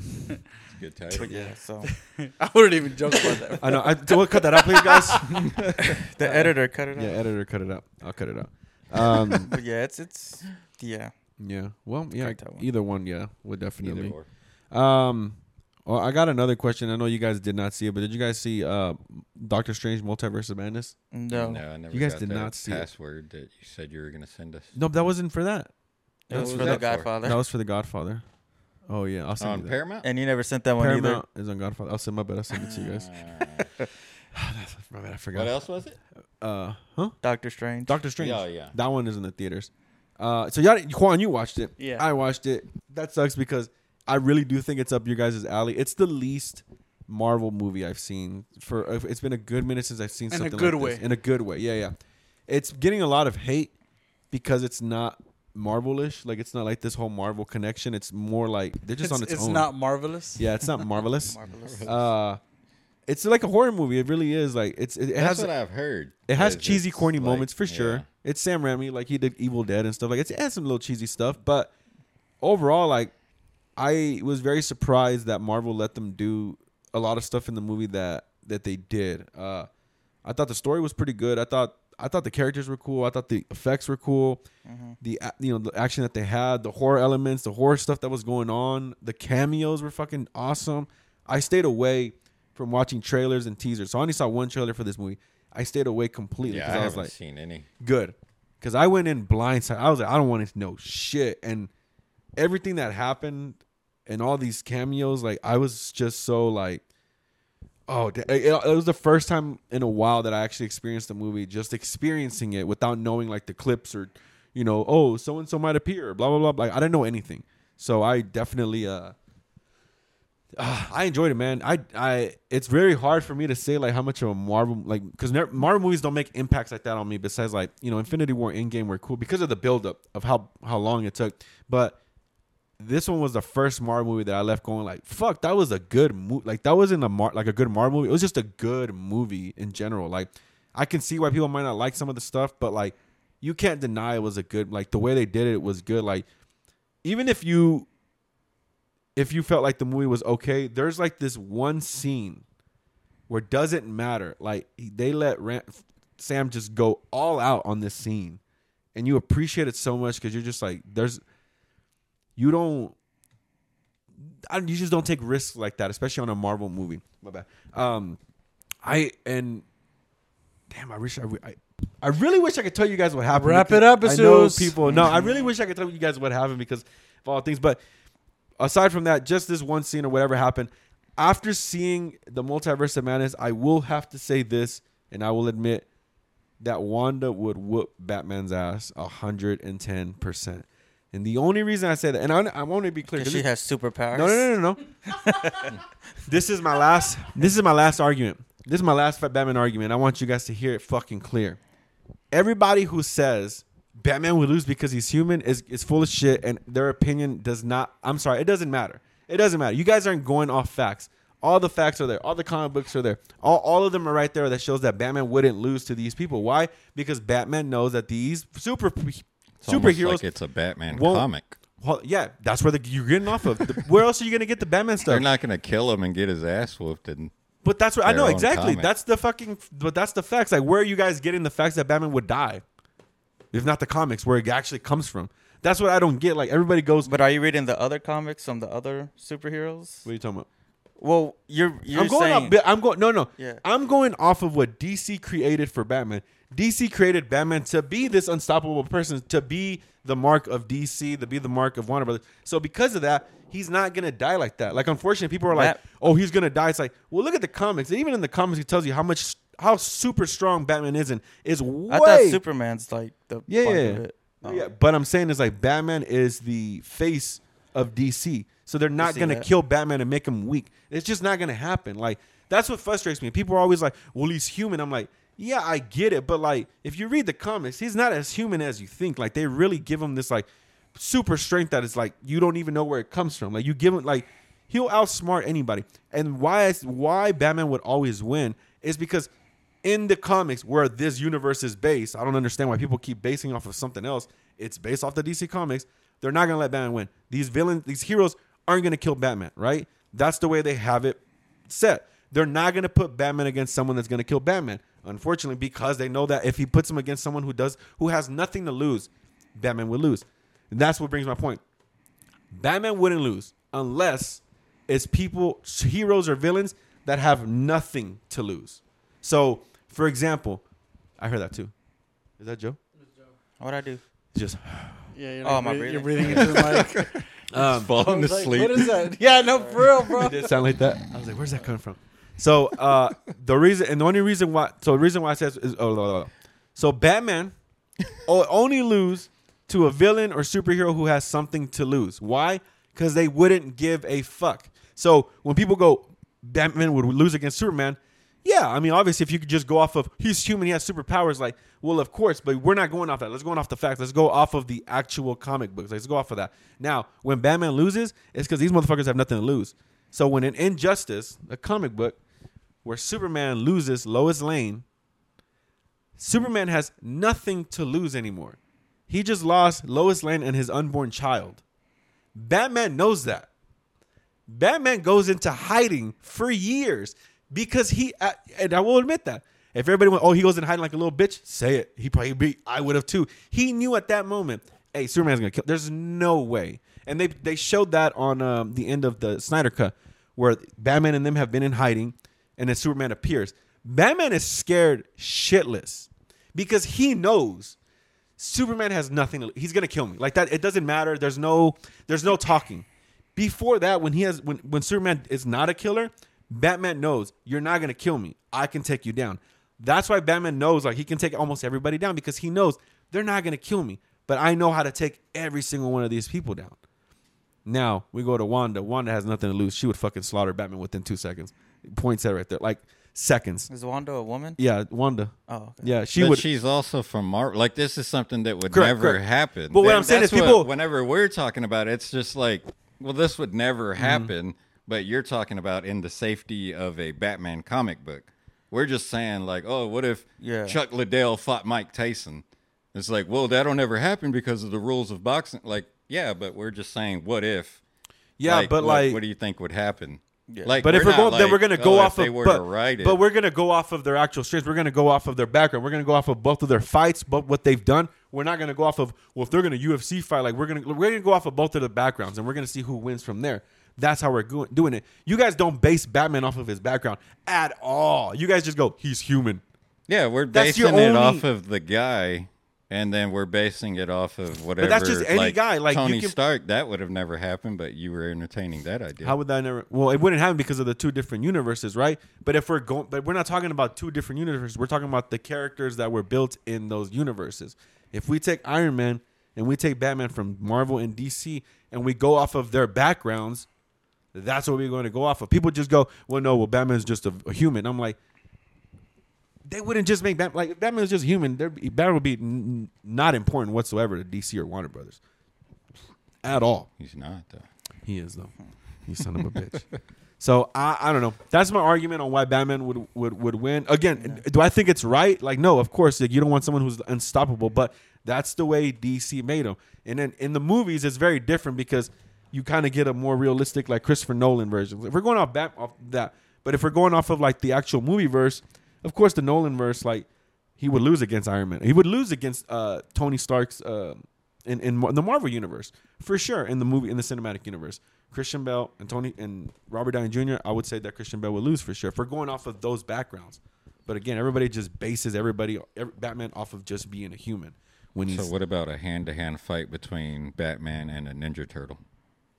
Good
But
title.
yeah, so
I wouldn't even joke about that.
I know. I, so we'll cut that out, please, guys.
the editor cut it out.
Yeah, editor, cut it out. I'll cut it out. Um,
But yeah, it's it's yeah.
yeah. Well, yeah.
Cut that one.
Either one, yeah, would
Either
definitely.
or.
Um, well, I got another question. I know you guys did not see it, but did you guys see uh, Doctor Strange: Multiverse of Madness?
No,
No, I never
You guys
got
did
that
not see it.
password that you said you were going to send us.
No, that wasn't for that.
it was
was
for
that
the
for?
Godfather.
That was for the Godfather. Oh yeah, I'll send
On
you that.
Paramount?
And you never sent that one
Paramount is on Godfather. I'll send my bed. I'll send it to you guys.
Uh,
My bad, I
what
forgot.
else was it?
Uh, huh?
either. Doctor Strange.
Doctor Strange.
Yeah, yeah.
That one is in the theaters. Uh, so y'all, Juan, you watched it.
Yeah.
I watched it. That sucks because I really do think it's up your guys' alley. It's the least Marvel movie I've seen for. It's been a good minute since I've seen
In a
something
good
like
way.
this. In a good way. Yeah, yeah. It's getting a lot of hate because it's not Marvel-ish. Like it's not like this whole Marvel connection. It's more like they're just
It's,
on its,
it's
own.
not marvelous.
Yeah, it's not marvelous.
Marvelous.
uh, it's like a horror movie. It really is. Like it's it, it
That's
has
what I've heard.
it has
is
cheesy,
it's
corny
like-
moments for sure.
yeah.
It's Sam Raimi, like he did Evil Dead and stuff. Like it's, it has some little cheesy stuff, but overall, like I was very surprised that Marvel let them do a lot of stuff in the movie that that they did. Uh, I thought the story was pretty good. I thought I thought the characters were cool. I thought the effects were cool. The a- you know the action that they had, the horror elements, the horror stuff that was going on, the cameos were fucking awesome. I stayed away from watching trailers and teasers, so I only saw one trailer for this movie. I stayed away completely
Yeah,
because
I
I, was
haven't
like,
seen any.
good, because I went in blindside. I was like, I don't want to know shit, and everything that happened and all these cameos, like I was just so like, oh, da- it, it was the first time in a while that I actually experienced the movie, just experiencing it without knowing like the clips or, you know, oh, so and so might appear, blah blah blah. Like I didn't know anything, so I definitely uh. Uh, I enjoyed it, man. I, I, it's very hard for me to say like how much of a Marvel, like, because Marvel movies don't make impacts like that on me. Besides, like, you know, Infinity War, Endgame were cool because of the buildup of how how long it took. But this one was the first Marvel movie that I left going like, fuck, that was a good movie. Like that wasn't a Mar- like a good Marvel movie. It was just a good movie in general. Like I can see why people might not like some of the stuff, but like you can't deny it was a good. Like the way they did it was good. Like even if you. If you felt like the movie was okay, there's like this one scene where it doesn't matter. Like they let Ram- Sam just go all out on this scene, and you appreciate it so much because you're just like, there's, you don't, I, you just don't take risks like that, especially on a Marvel movie. My bad. Um, I and damn, I wish I, I, I really wish I could tell you guys what happened.
Wrap
because
it up,
I know
Jesus.
people. No, I really wish I could tell you guys what happened because of all things, but. Aside from that, just this one scene or whatever happened, after seeing the Multiverse of Madness, I will have to say this, and I will admit that Wanda would whoop Batman's ass one hundred ten percent. And the only reason I say that, and I, I want to be clear.
Because she has superpowers.
No, no, no, no, no. This is my last. This is my last argument. This is my last Batman argument. I want you guys to hear it fucking clear. Everybody who says Batman would lose because he's human is, is full of shit, and their opinion does not. I'm sorry, it doesn't matter. It doesn't matter. You guys aren't going off facts. All the facts are there. All the comic books are there. All, all of them are right there that shows that Batman wouldn't lose to these people. Why? Because Batman knows that these super
It's
superheroes.
almost like it's a Batman
won't-
comic.
Well, yeah, that's where the, you're getting off of. The, where else are you going to get the Batman stuff?
They're not going to kill him and get his ass whooped. And
But that's what I
their
know
own
exactly.
comic.
That's the fucking. But that's the facts. Like, where are you guys getting the facts that Batman would die? If not the comics, where it actually comes from. That's what I don't get. Like everybody goes.
But are you reading the other comics from the other superheroes?
What are you talking about?
Well, you're you're
I'm going.
saying
Off, I'm going. No, no.
Yeah.
I'm going off of what D C created for Batman. D C created Batman to be this unstoppable person, to be the mark of D C, to be the mark of Warner Brothers. So because of that, he's not gonna die like that. Like, unfortunately, people are like,
Bat-
"Oh, he's gonna die." It's like, well, look at the comics. And even in the comics, he tells you how much, how super strong Batman is, and is way.
I thought Superman's like the
Yeah,
part
yeah.
of it. Oh.
Yeah, but I'm saying is like Batman is the face of D C, so they're not
see
gonna
that.
kill Batman and make him weak. It's just not gonna happen. Like, that's what frustrates me. People are always like, "Well, he's human." I'm like, yeah, I get it, but like, if you read the comics, he's not as human as you think. Like, they really give him this like super strength that is like you don't even know where it comes from. Like, you give him like he'll outsmart anybody. And why why Batman would always win is because in the comics where this universe is based, I don't understand why people keep basing off of something else. It's based off the D C comics. They're not gonna let Batman win. These villains, these heroes aren't gonna kill Batman, right? That's the way they have it set. They're not gonna put Batman against someone that's gonna kill Batman. Unfortunately, because they know that if he puts him against someone who does who has nothing to lose, Batman would lose. And that's what brings my point. Batman wouldn't lose unless it's people, heroes or villains that have nothing to lose. So, for example, I heard that too. Is that Joe?
What'd I do?
Just
Yeah, you're,
Oh,
like
am I
breathing, you're
breathing?
breathing into the mic.
um,
Falling
I was like,
asleep.
what is that? Yeah, no, for real, bro.
it did sound like that. I was like, where's that coming from? So uh, the reason and the only reason why so the reason why I says is oh, oh, oh. So Batman o- only lose to a villain or superhero who has something to lose. Why? Because they wouldn't give a fuck. So when people go, Batman would lose against Superman. Yeah, I mean, obviously, if you could just go off of he's human, he has superpowers. Like, well, of course, but we're not going off that. Let's go off the facts. Let's go off of the actual comic books. Let's go off of that. Now, when Batman loses, it's because these motherfuckers have nothing to lose. So when in Injustice, a comic book, where Superman loses Lois Lane, Superman has nothing to lose anymore. He just lost Lois Lane and his unborn child. Batman knows that. Batman goes into hiding for years because he, and I will admit that. If everybody went, oh, he goes in hiding like a little bitch, say it. He probably be, I would have too. He knew at that moment, hey, Superman's going to kill. There's no way. And they they showed that on um, the end of the Snyder Cut, where Batman and them have been in hiding, and then Superman appears. Batman is scared shitless because he knows Superman has nothing to, he's gonna kill me. Like that, it doesn't matter. There's no there's no talking. Before that, when he has when, when Superman is not a killer, Batman knows you're not gonna kill me. I can take you down. That's why Batman knows like he can take almost everybody down because he knows they're not gonna kill me. But I know how to take every single one of these people down. Now we go to Wanda. Wanda has nothing to lose. She would fucking slaughter Batman within two seconds. Points that right there, like seconds.
Is Wanda a woman?
Yeah, Wanda.
Oh, okay.
Yeah, she
but
would.
she's also from Marvel. Like, this is something that would
Correct,
never
correct.
happen.
But what
That-
I'm saying
that's
is
what-
people-
whenever we're talking about it, it's just like, well, this would never happen. But you're talking about in the safety of a Batman comic book. We're just saying like, oh, what if
Yeah.
Chuck Liddell fought Mike Tyson? It's like, well, that'll never happen because of the rules of boxing. Like, yeah, but we're just saying, what if?
yeah,
Like,
but
what,
like,
what do you think would happen?
Yeah.
Like,
but if we're
not
going, then
like,
we're gonna go
oh,
off
if
of.
they were
But,
to write it.
but we're gonna go off of their actual strengths. We're gonna go off of their background. We're gonna go off of both of their fights, both what they've done. We're not gonna go off of well, if they're gonna U F C fight, like we're gonna we're gonna go off of both of the backgrounds, and we're gonna see who wins from there. That's how we're go- doing it. You guys don't base Batman off of his background at all. You guys just go, he's human.
Yeah, we're
That's your
basing it
only-
off of the guy, and then we're basing it off of whatever.
that's just any
like,
guy, like, you
Tony
can-
Stark. That would have never happened, but you were entertaining that idea.
How would that never? Well, it wouldn't happen because of the two different universes, right? But if we're going, but we're not talking about two different universes. We're talking about the characters that were built in those universes. If we take Iron Man and we take Batman from Marvel and D C and we go off of their backgrounds, that's what we're going to go off of. People just go, well, no, well, Batman's just a, a human. I'm like, they wouldn't just make Batman like if Batman's just human. There'd be- Batman would be n- not important whatsoever to D C or Warner Brothers at all.
He's not though.
He is though. You son of a bitch. So I, I don't know. That's my argument on why Batman would would, would win. Again, do I think it's right? Like, no, of course. Like, you don't want someone who's unstoppable, but that's the way D C made him. And then in the movies, it's very different because you kind of get a more realistic, like Christopher Nolan version. If we're going off Bat off that, but if we're going off of like the actual movie verse, of course, the Nolan verse, like he would lose against Iron Man. He would lose against uh, Tony Stark's uh, in in Mar- the Marvel universe for sure. In the movie, in the cinematic universe. Christian Bale and Tony and Robert Downey Junior, I would say that Christian Bale would lose for sure if we're going off of those backgrounds. But again, everybody just bases everybody every, Batman off of just being a human. When he's
So what about a hand-to-hand fight between Batman and a Ninja Turtle?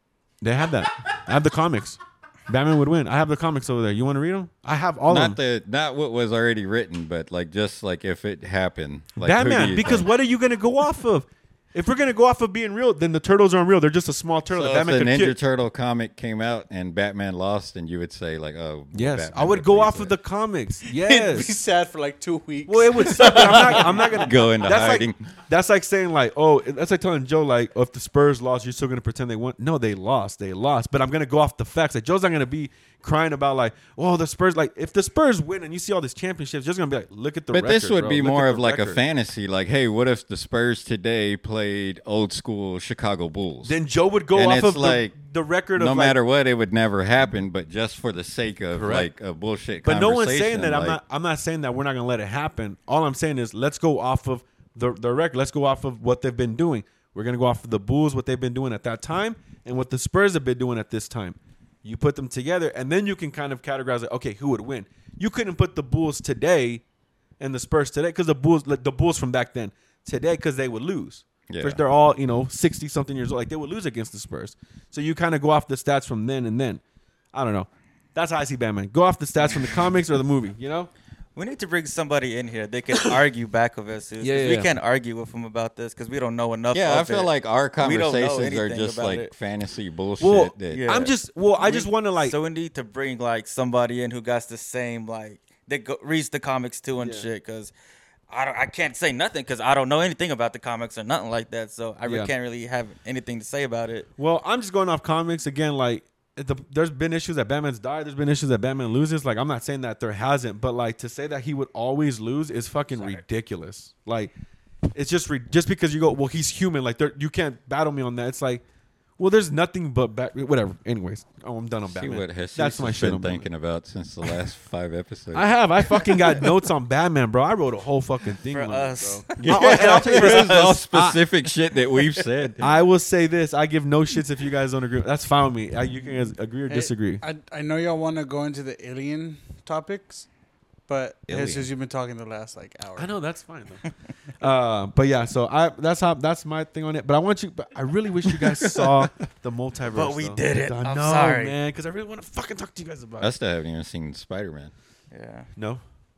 They have that. I have the comics. Batman would win. I have the comics over there. You want to read them? I have all
Not
of them.
the not what was already written, but like just like if it happened. Like, who do
Batman,
you
because
think?
what are you going to go off of? If we're going to go off of being real, then the turtles aren't real. They're just a small turtle
So
that
if
Batman
the
could
Ninja
kill.
Turtle comic came out and Batman lost, and you would say like, "Oh,
Yes,
Batman
I would
would
go
lose
off
it.
of the comics.
It'd be
Yes.
sad for like two weeks.
Well, it would suck. But I'm not. I'm not gonna
Go into
that's
hiding.
Like, that's like saying like, oh, that's like telling Joe like, oh, if the Spurs lost, you're still gonna pretend they won. No, they lost. They lost. But I'm gonna go off the facts. Like Joe's not gonna be crying about like, oh, the Spurs. Like if the Spurs win and you see all these championships, Joe's gonna be like, look at the.
But
record,
this would
bro.
be
Look
more
at
of
the
like a
record.
fantasy. Like, hey, what if the Spurs today played old school Chicago Bulls?
Then Joe would go
And
off
it's
of
like,
the, the record of
no
like,
matter what, it would never happen. But just for the sake of
Correct.
like a bullshit
But no
conversation.
one's saying that. I'm
like,
not. I'm not saying that we're not gonna let it happen. All I'm saying is let's go off of the the record. Let's go off of what they've been doing. We're gonna go off of the Bulls, what they've been doing at that time, and what the Spurs have been doing at this time. You put them together, and then you can kind of categorize like, okay, who would win? You couldn't put the Bulls today and the Spurs today because the Bulls, like, the Bulls from back then today, because they would lose.
Yeah.
First, they're all you know sixty something years old. Like they would lose against the Spurs. So you kind of go off the stats from then and then. I don't know. That's how I see Batman. Go off the stats from the comics or the movie. You know.
We need to bring somebody in here. They can argue back with us. 'cause
Yeah, yeah,
we
yeah.
can't argue with them about this because we don't know enough.
Yeah, I
of
feel
it.
like our
We don't know
conversations are
anything
just
about
like
it.
fantasy bullshit.
Well,
that,
Yeah.
I'm just well. I just
We-
want to like.
So we need to bring like somebody in who got the same like that go, reads the comics too and
Yeah.
shit. Because I don't, I can't say nothing because I don't know anything about the comics or nothing like that. So I really
Yeah.
can't really have anything to say about it.
Well, I'm just going off comics again. Like, the, there's been issues that Batman's died. There's been issues that Batman loses. Like, I'm not saying that there hasn't, but like to say that he would always lose is fucking ridiculous. Like, it's just re- just because you go, well, he's human. Like, there, you can't battle me on that. It's like, well, there's nothing but bat- whatever. Anyways, oh, I'm done on
see
Batman.
what Jesus
That's my
has
shit
been
on Batman.
thinking about since the last five episodes.
I have. I fucking got notes on Batman, bro. I wrote a whole fucking thing
For
on
us.
it, bro.
yeah,
I'll- and I'll tell you this,
it's all
I-
specific shit that we've said.
I will say this: I give no shits if you guys don't agree. That's fine with me. I, you can guys agree or
Hey,
disagree.
I, I know y'all want to go into the alien topics, but
Alien.
Jesus, you've been talking the last like hour.
I know that's fine though. uh, but yeah, so I that's how that's my thing on it. But I want you. But I really wish you guys saw the multiverse.
But we
though.
did it.
I
I'm
know,
sorry.
man, because I really want to fucking talk to you guys about
I
it.
still haven't even seen Spider Man,
Yeah.
No,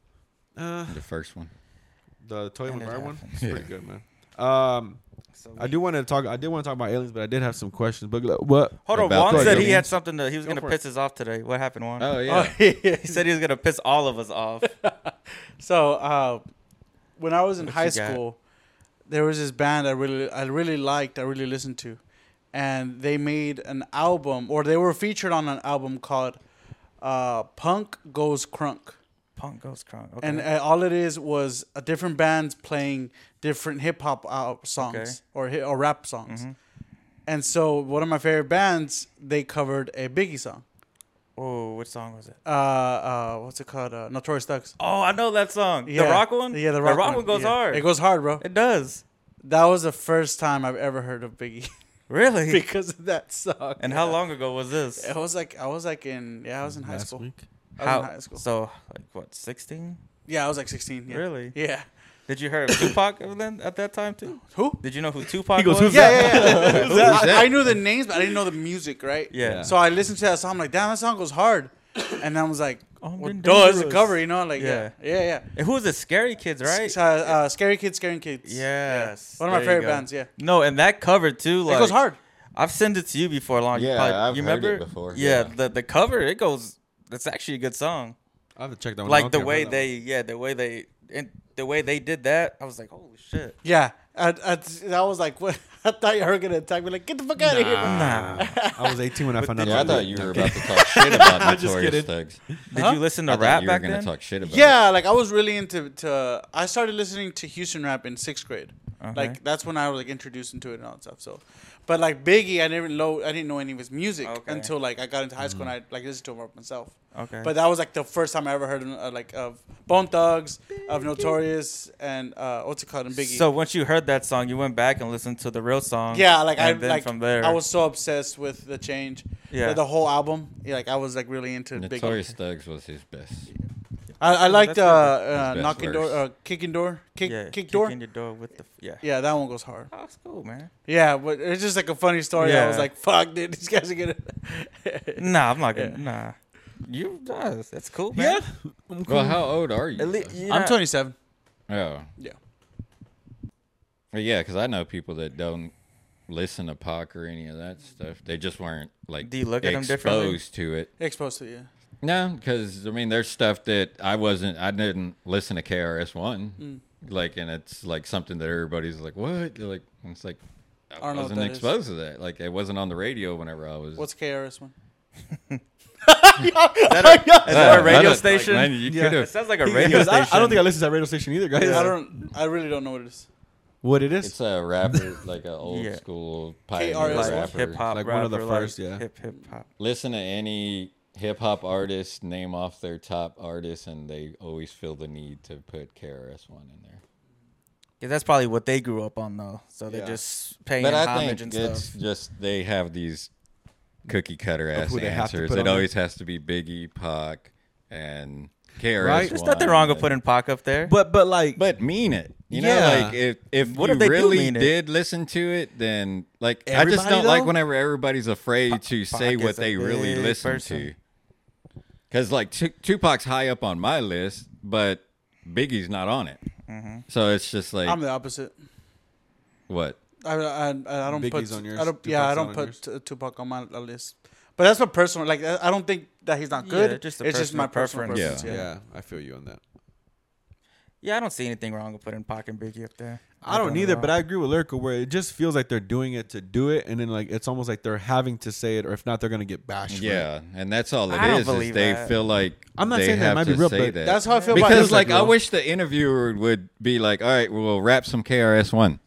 uh,
the first one.
the Toy
And it
Maguire one.
happened.
It's pretty good, man. Um,
So
I do want to talk. I did want to talk about aliens, but I did have some questions. But look, what?
Hold on.
About
Juan
the
said he
aliens?
had something that he was
Go
gonna
for
piss us off today. What happened, Juan?
Oh yeah,
Oh, yeah.
He said he was gonna piss all of us off.
So uh, when I was in
What
high
you got?
school, there was this band I really I really liked. I really listened to, and they made an album, or they were featured on an album called uh, "Punk Goes Crunk."
Punk goes crunk. Okay.
And uh, all it is was a different bands playing different hip hop uh, songs
Okay.
or hi- or rap songs.
Mhm.
And so one of my favorite bands, they covered a Biggie song.
Oh, which song was it?
Uh, uh, what's it called? Uh, Notorious Thugs.
Oh, I know that song.
Yeah.
The rock one.
Yeah, the rock,
one goes
Yeah.
hard.
It goes hard, bro.
It does.
That was the first time I've ever heard of Biggie
Really?
because of that song.
And how long ago was this?
It was like I was like in yeah I was in high
Last
school.
week.
I was
How?
in high school.
So like what? Sixteen?
Yeah, I was like sixteen. Yeah.
Really?
Yeah.
Did you hear of Tupac then at that time too?
Who?
Did you know who Tupac
He goes,
was?
"Who's
Yeah, yeah, yeah.
Who's that?
I, I knew the names, but I didn't know the music, right?
Yeah.
So I listened to that song. I'm like, damn, that song goes hard. And I was like,
I'm
well,
been
duh, it's a
dangerous.
cover, you know? Like, yeah,
Yeah.
yeah, yeah.
And who was it? Scary Kids, right?
S- uh, uh, Scary Kids, Scaring Kids.
Yes.
Yeah. One of my
There you
favorite
go.
bands. Yeah.
No, and that cover too. Like,
it goes hard.
I've sent it to you before, long. You
Yeah,
probably-
I've
you
heard it
remember?
before,
Yeah,
yeah.
the the cover it goes. That's actually a good song.
I have to check that one. out.
Like
I
the
don't
way
think I've heard
they, yeah, the way they, and the way they did that, I was like, holy shit.
Yeah. I, I, that was like, what? I thought you were going to attack me. Like, get the fuck out of here.
that one. Nah. I was eighteen when I found out.
Yeah, I
about
thought
it.
you were about to talk shit about
I'm just
Notorious
kidding.
Thugs.
Did
Huh?
you listen
I
to
thought
rap
you were
back
gonna
then?
talk shit about it.
Yeah, like I was really into to. I started listening to Houston rap in sixth grade.
Okay.
Like that's when I was like introduced into it and all that stuff. So, but like Biggie, I didn't know I didn't know any of his music
Okay.
until like I got into high school and I like listened to him myself.
Okay.
But that was like the first time I ever heard uh, like of Bone Thugs, of Notorious, and uh, what's it called, and Biggie.
So once you heard that song, you went back and listened to the real song.
yeah, like I
and then
like
from there,
I was so obsessed with the change.
Yeah.
the, the whole album. Yeah, like I was like really into Biggie.
Notorious Thugs was his best.
I, I liked
That's
uh,
good.
uh
Best
knocking door,
verse.
uh, kicking door, kick,
yeah,
kick door.
in your door with the yeah.
Yeah, that one goes hard.
Oh, it's cool, man.
Yeah, but it's just like a funny story. I was
Yeah.
like, "Fuck, dude, these guys are gonna."
Nah, I'm not gonna. Nah, you does. That's cool, man.
Yeah.
Well, how old are you?
At least, you
I'm
know-
twenty-seven.
Oh.
Yeah.
Well, yeah, because I know people that don't listen to Pac or any of that stuff. They just weren't like
Do you look at 'em differently?
exposed to it.
Exposed to yeah.
No, because I mean, there's stuff that I wasn't. I didn't listen to K R S One,
Mm.
like, and it's like something that everybody's like, "What?" They're like, and it's like I,
I don't know what
wasn't
that is.
exposed to that. Like, it wasn't on the radio whenever I was.
What's K R S one?
Is that a, is that a
I
radio
don't- like,
station?
man, you
Yeah.
could
It
have.
sounds like a
He
radio
goes, I,
station.
I don't think I listen to that radio station either, guys.
I don't. I really don't know what it is.
What it is?
It's a rapper, like an old
Yeah.
school
K
pioneer
R S
like
one.
rapper.
hip hop,
Like one of the first, yeah.
Hip hip hop.
Listen to any hip hop artist, name off their top artists, and they always feel the need to put K R S One in there.
Yeah, that's probably what they grew up on, though. So they're
Yeah.
just paying
But I
homage
think
and
it's
stuff.
just they have these cookie cutter ass
who they have to
answers.
put
It
on there.
always has to be Biggie, Pac, and K R S One.
Right.
There's nothing wrong with
and-
putting Pac up there.
But but like
But mean it. You know,
Yeah.
like if if
What
you
if they do
really
mean it?
did listen to it, then like I just
Everybody,
don't like
though?
whenever everybody's afraid to say
Pac
what
is a
they really
big
listen
person.
to. Because like Tu- Tupac's high up on my list, but Biggie's not on it.
Mm-hmm.
So it's just like
I'm the opposite.
what?
I I, I don't
Biggie's
put.
on yours,
I don't, yeah, I
Tupac's
don't
on
put
yours.
t- Tupac on my uh, list. But that's my personal. Like I I don't think that he's not good.
Yeah, just a
it's just my
personal
personal
preference.
preference.
yeah.
Yeah.
I feel you on that.
Yeah, I don't see anything wrong with putting Pac and Biggie up there.
I don't either, but I agree with Lyrical where it just feels like they're doing it to do it, and then like it's almost like they're having to say it, or if not, they're gonna get bashed. for it.
Yeah, and that's all it
I don't
is. Is
believe
they
that.
feel like
I'm not
they
saying that it
have
might
to
be real,
say
but
that.
That's how I feel about
Because
him.
like I
real.
wish the interviewer would be like, all right, we'll rap some K R S One.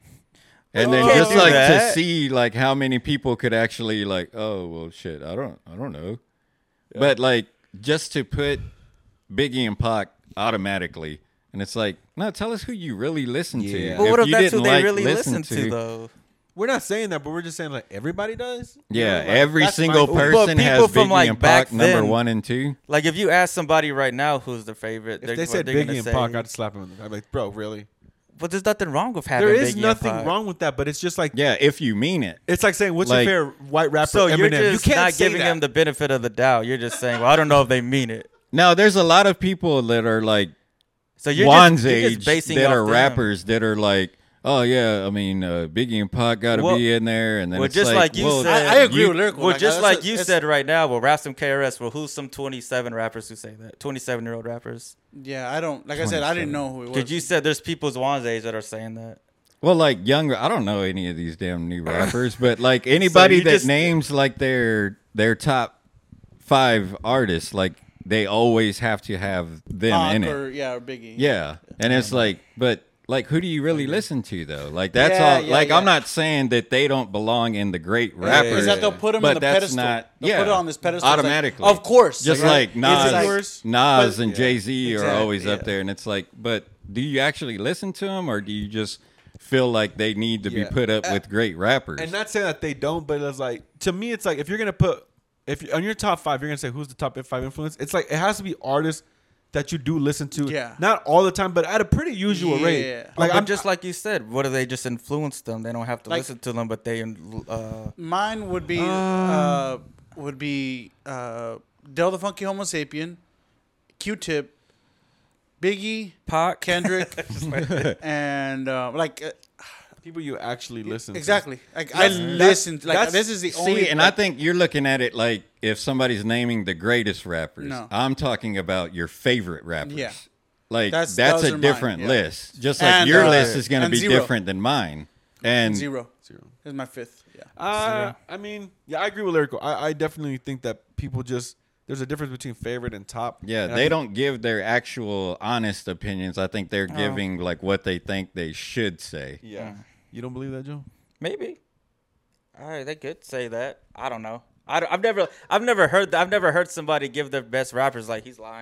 And then
Well,
just
do
like to
that.
see like how many people could actually like, oh well shit, I don't I don't know. But like just to put Biggie and Pac automatically, and it's like, no, tell us who you really listen to.
Yeah.
But what if
you
that's who
didn't
they
like
really
listen
listen to, though?
We're not saying that, but we're just saying like everybody does. You
Yeah,
know, like,
every
that's my
single
thing.
But
person has
people from,
Biggie
like,
and
back
Pac number
then-
one and two.
Like if you ask somebody right now who's their favorite,
If
they're,
they said
they're gonna
Biggie and
say,
Pac, I'd slap him. in the- I'd be like, bro, really?
But there's nothing wrong with having
There is
Biggie and
nothing
Pac.
wrong with that, but it's just like
Yeah, if you mean it.
it's like saying, what's
Like-
your favorite white rapper?
So you're
Eminem.
just
you can't
not
say
giving
that.
him the benefit of the doubt. You're just saying, well, I don't know if they mean it.
Now, there's a lot of people that are like
So you're
Juan's
just, you're
age
just basing
that
off
are
them.
rappers that are like, oh yeah, I mean uh, Biggie and Pac got to
Well-
be in there, and then
well,
it's
just like you
well,
said-
I, I agree
you-
with lyrical.
Well,
like,
just
that's
like
a-
you
it's-
said right now, well, rap some K R S. Well, who's some twenty-seven rappers who say that? twenty-seven year old rappers.
Yeah, I don't. Like I said, I didn't know who it was.
Because you said there's people Juan's age that are saying that.
Well, like younger, I don't know any of these damn new rappers, but like anybody
you
that
just-
names like their their top five artists, like they always have to have them
Pac
in it.
or, yeah, or Biggie.
Yeah, and it's like, but like, who do you really listen to though? Like that's
Yeah,
all.
yeah,
like
yeah.
I'm not saying that they don't belong in the great rappers.
Is that they'll put him
but
in the
that's
pedestal?
not.
They'll
yeah,
put it on this pedestal. It's like,
automatically.
of course.
Just
right?
like Nas,
It's like-
Yours,
Nas
but-
and
yeah,
Jay Z are
exactly,
always up
yeah.
there, and it's like, but do you actually listen to them, or do you just feel like they need to
Yeah.
be put up
Uh,
with great rappers?
And not saying that they don't, but it's like to me, it's like if you're gonna put if you, on your top five, you're gonna say who's the top five influence. It's like it has to be artists that you do listen to.
Yeah.
Not all the time, but at a pretty usual
Yeah.
rate.
Like,
Like
But
I'm
just like you said, what do they just influence them? They don't have to
Like-
listen to them, but they uh,
Mine would be
Uh.
uh, would be uh, Del the Funky Homo Sapien, Q-Tip, Biggie,
Pac.
Kendrick, and uh, like uh,
people you actually listen.
exactly. Like I
That's-
listened. Like
that's-
this is the
See,
only.
and I think you're looking at it like if somebody's naming the greatest rappers.
No.
I'm talking about your favorite rappers.
Yeah.
Like
That's-
that's,
those
a
are mine,
different
yeah.
list. Just like
And,
your
uh,
list is going to
and
be
Zero.
different than mine. And
zero.
Zero.
Is my fifth. Yeah.
Uh, I mean, yeah, I agree with lyrical. I, I definitely think that people just there's a difference between favorite and top.
yeah,
And I
they
think-
don't give their actual honest opinions. I think they're giving like what they think they should say.
Yeah, you don't believe that, Joe?
Maybe. All right, they could say that. I don't know. I have never, I've never heard, I've never heard somebody give their best rappers like he's lying.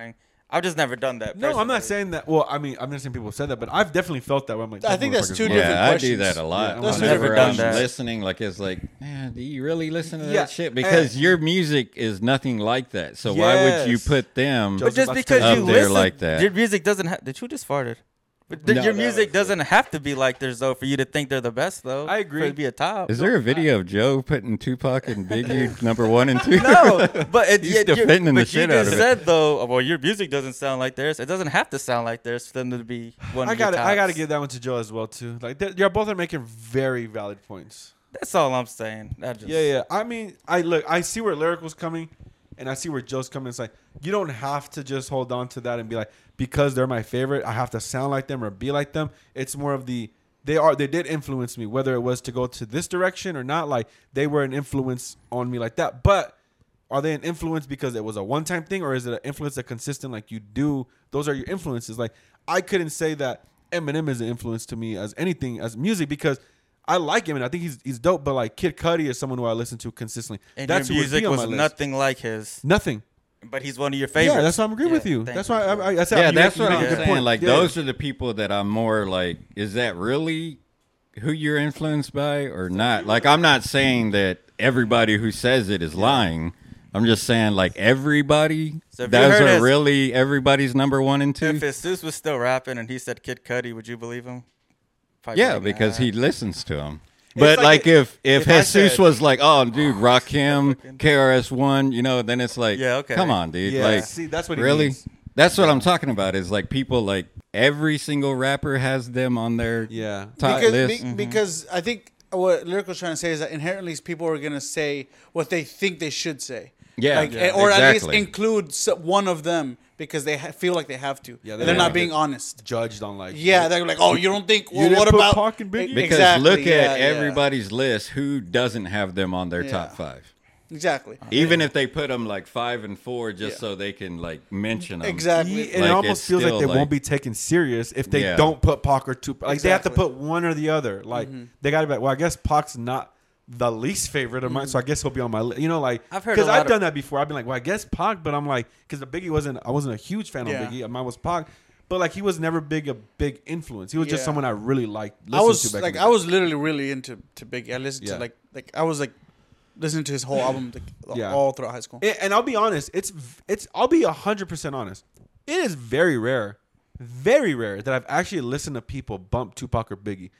I've just never done that.
No, I'm not
personally.
saying that. Well, I mean, I'm not saying people said that, but I've definitely felt that. Where I'm like,
I
that
think that's
motherfucker's
two
lying.
different
Yeah, I do
questions.
that a lot.
Yeah,
That's
I've
two
Whenever
different
I'm
questions.
listening, like it's like, man, do you really listen to
Yeah,
that shit? Because
and-
your music is nothing like that. So why would you
Yes.
put them?
But
Joseph,
just
that's
because
up
you
there
listen,
like that.
your music doesn't have. Did you just farted? But th-
No,
your
that
music
was-
doesn't have to be like theirs though for you to think they're the best though.
I
For
agree.
it to be a top.
Is there a video of Joe putting Tupac and Biggie number one and two?
No, but it,
He's
yet you're-
defending the
but
shit
you
out
just
of it.
said though, well, your music doesn't sound like theirs. It doesn't have to sound like theirs for them to be one.
I
of your
got I got to
tops.
give that one to Joe as well too. Like they're- you're both are making very valid points.
That's all I'm saying. I just,
Yeah, yeah. I mean, I look, I see where Lyrical's coming, and I see where Joe's coming. It's like you don't have to just hold on to that and be like, because they're my favorite, I have to sound like them or be like them. It's more of the they are they did influence me, whether it was to go to this direction or not. Like they were an influence on me like that. But are they an influence because it was a one time thing, or is it an influence that consistent? Like you do, those are your influences. Like I couldn't say that Eminem is an influence to me as anything as music because. I like Eminem. I think he's he's dope, but like Kid Cudi is someone who I listen to consistently.
And
That's
your
who would
music
be on
was
my list.
nothing like his,
Nothing.
but he's one of your favorites.
Yeah, that's why I'm agreeing with
Yeah,
you.
thank
That's
you.
why I, I, I said
Yeah,
you
that's
make-
what
you
I'm
make a good
saying.
point.
Like
Yeah.
those are the people that I'm more like. Is that really who you're influenced by or not? Like I'm not saying that everybody who says it is lying. I'm just saying like everybody.
So if you
those
heard
are
his-
really everybody's number one and two.
If Jesus was still rapping and he said Kid Cudi, would you believe him? Probably
Yeah,
like,
because
nah.
he listens to him. But
like
like,
a-
if if,
if I
Jesus
said-
was like, oh dude, Rakim, K R S One, you know, then it's like,
Yeah, okay.
come on, dude,
Yeah,
like,
see, that's what he
really.
means.
That's what I'm talking about. Is like people like every single rapper has them on their
Yeah.
top
because,
list.
be- because I think what Lyrical's trying to say is that inherently people are going to say what they think they should say.
Yeah,
like,
yeah,
or at least
exactly.
include s- one of them because they ha- feel like they have to.
Yeah,
Yeah,
they
they're
don't
not
get
being honest.
Judged on like
Yeah, they're like, oh, you don't think? Well,
didn't
what
put
about
Pac and Biggie?
E-
Because
exactly,
look at
yeah, yeah.
everybody's list. Who doesn't have them on their
Yeah.
top five?
Exactly.
Even if they put them like five and four, just
Yeah.
so they can like mention them.
Exactly.
and
Like,
it almost
it's
feels like
still,
they
like-
won't be taken serious if they
Yeah.
don't put Pac or Tupac. Like they have to
Exactly.
put one or the other. Like
Mm-hmm.
they got to be like, well, I guess Pac's not the least favorite of mine, so I guess he'll be on my list. You know, like
I've heard a
because
lot
I've
of-
done that before. I've been like, well, I guess Pac, but I'm like, because the Biggie wasn't, I wasn't a huge fan
Yeah.
of Biggie. Mine was Pac, but like he was never big a big influence. He was just
Yeah.
someone I really liked.
I
listened
was
to back
like,
in the
I
day.
was literally really into to Biggie. I listened
Yeah.
to like, like I was like listening to his whole album like,
Yeah.
all throughout high school.
And, and I'll be honest, it's it's I'll be hundred percent honest. It is very rare, very rare that I've actually listened to people bump Tupac or Biggie.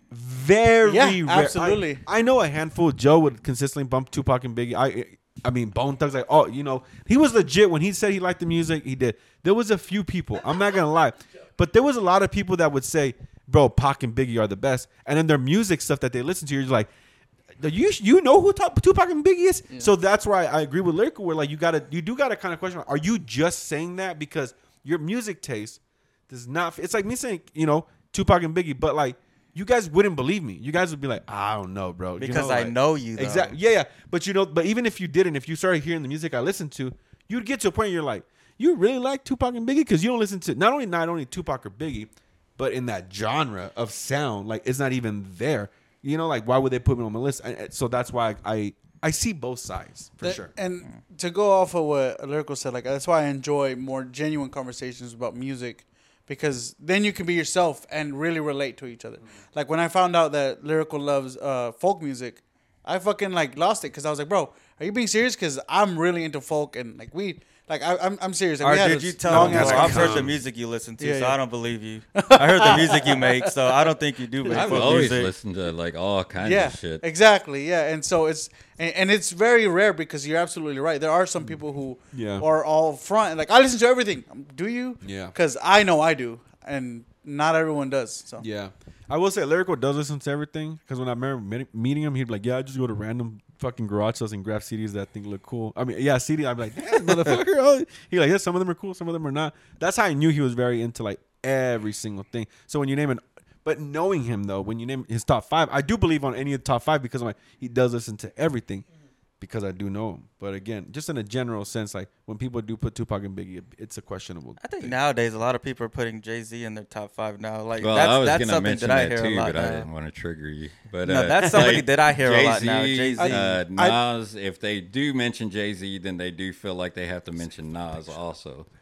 Very
Yeah,
rare.
absolutely.
I, I know a handful. Joe would consistently bump Tupac and Biggie. I I mean, Bone Thugs like, oh, you know, he was legit when he said he liked the music. He did. There was a few people. I'm not gonna lie, but there was a lot of people that would say, bro, Pac and Biggie are the best, and then their music stuff that they listen to, you're just like. You you know who Tup- Tupac and Biggie is, so that's why I agree with Lyrical. Where like you gotta you do gotta kind of question: are you just saying that because your music taste does not? It's like me saying you know Tupac and Biggie, but like you guys wouldn't believe me. You guys would be like, I don't know, bro, You
Because
know,
I
like-
know you, though.
exactly. Yeah, yeah. But you know, but even if you didn't, if you started hearing the music I listened to, you'd get to a point where you're like, you really like Tupac and Biggie because you don't listen to not only not only Tupac or Biggie, but in that genre of sound, like it's not even there. You know, like why would they put me on my list? And, and so that's why I, I I see both sides for
That-
sure.
And to go off of what Lyrical said, like that's why I enjoy more genuine conversations about music, because then you can be yourself and really relate to each other. Like when I found out that Lyrical loves uh, folk music, I fucking like lost it because I was like, bro, are you being serious? Because I'm really into folk and like we, like I, I'm I'm serious. Like,
Or
we had
did
a
you
s-
tell
long
me?
ass
Well, I've heard the
conversation.
music you listen to,
Yeah,
so
yeah.
I don't believe you. I heard the music you make, so I don't think you do make
I've
folk
always
music.
listened to like all kinds
Yeah,
of shit.
exactly. Yeah, and so it's and, and it's very rare because you're absolutely right. There are some people who
Yeah.
are all front and like I listen to everything. Do you?
Yeah.
Because I know I do, and not everyone does. So
Yeah, I will say Lyrical does listen to everything because when I remember meet- meeting him, he'd be like, "Yeah, I just go to random fucking garage sales and grab C Ds that I think look cool." I mean, yeah, C D. I'd be like, "Damn, motherfucker!" Oh. He like, "Yeah, some of them are cool, some of them are not." That's how I knew he was very into like every single thing. So when you name it, but knowing him though, when you name his top five, I do believe on any of the top five because I'm like he does listen to everything. Because I do know him, but again, just in a general sense, like when people do put Tupac and Biggie, it's a questionable.
I think
thing.
nowadays a lot of people are putting Jay Z in their top five now. Like
Well,
that's
I was
that's
gonna
something
mention
that I
that,
hear
too,
a lot
but I
now.
didn't want to trigger you. But
No,
uh,
that's somebody
like,
that I hear a lot
Jay-Z,
now, Jay-Z.
Uh,
I-
Nas. If they do mention Jay Z, then they do feel like they have to mention Nas also.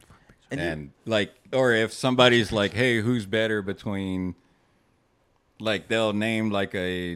And you-
and like, or if somebody's like, hey, who's better between, like, they'll name like a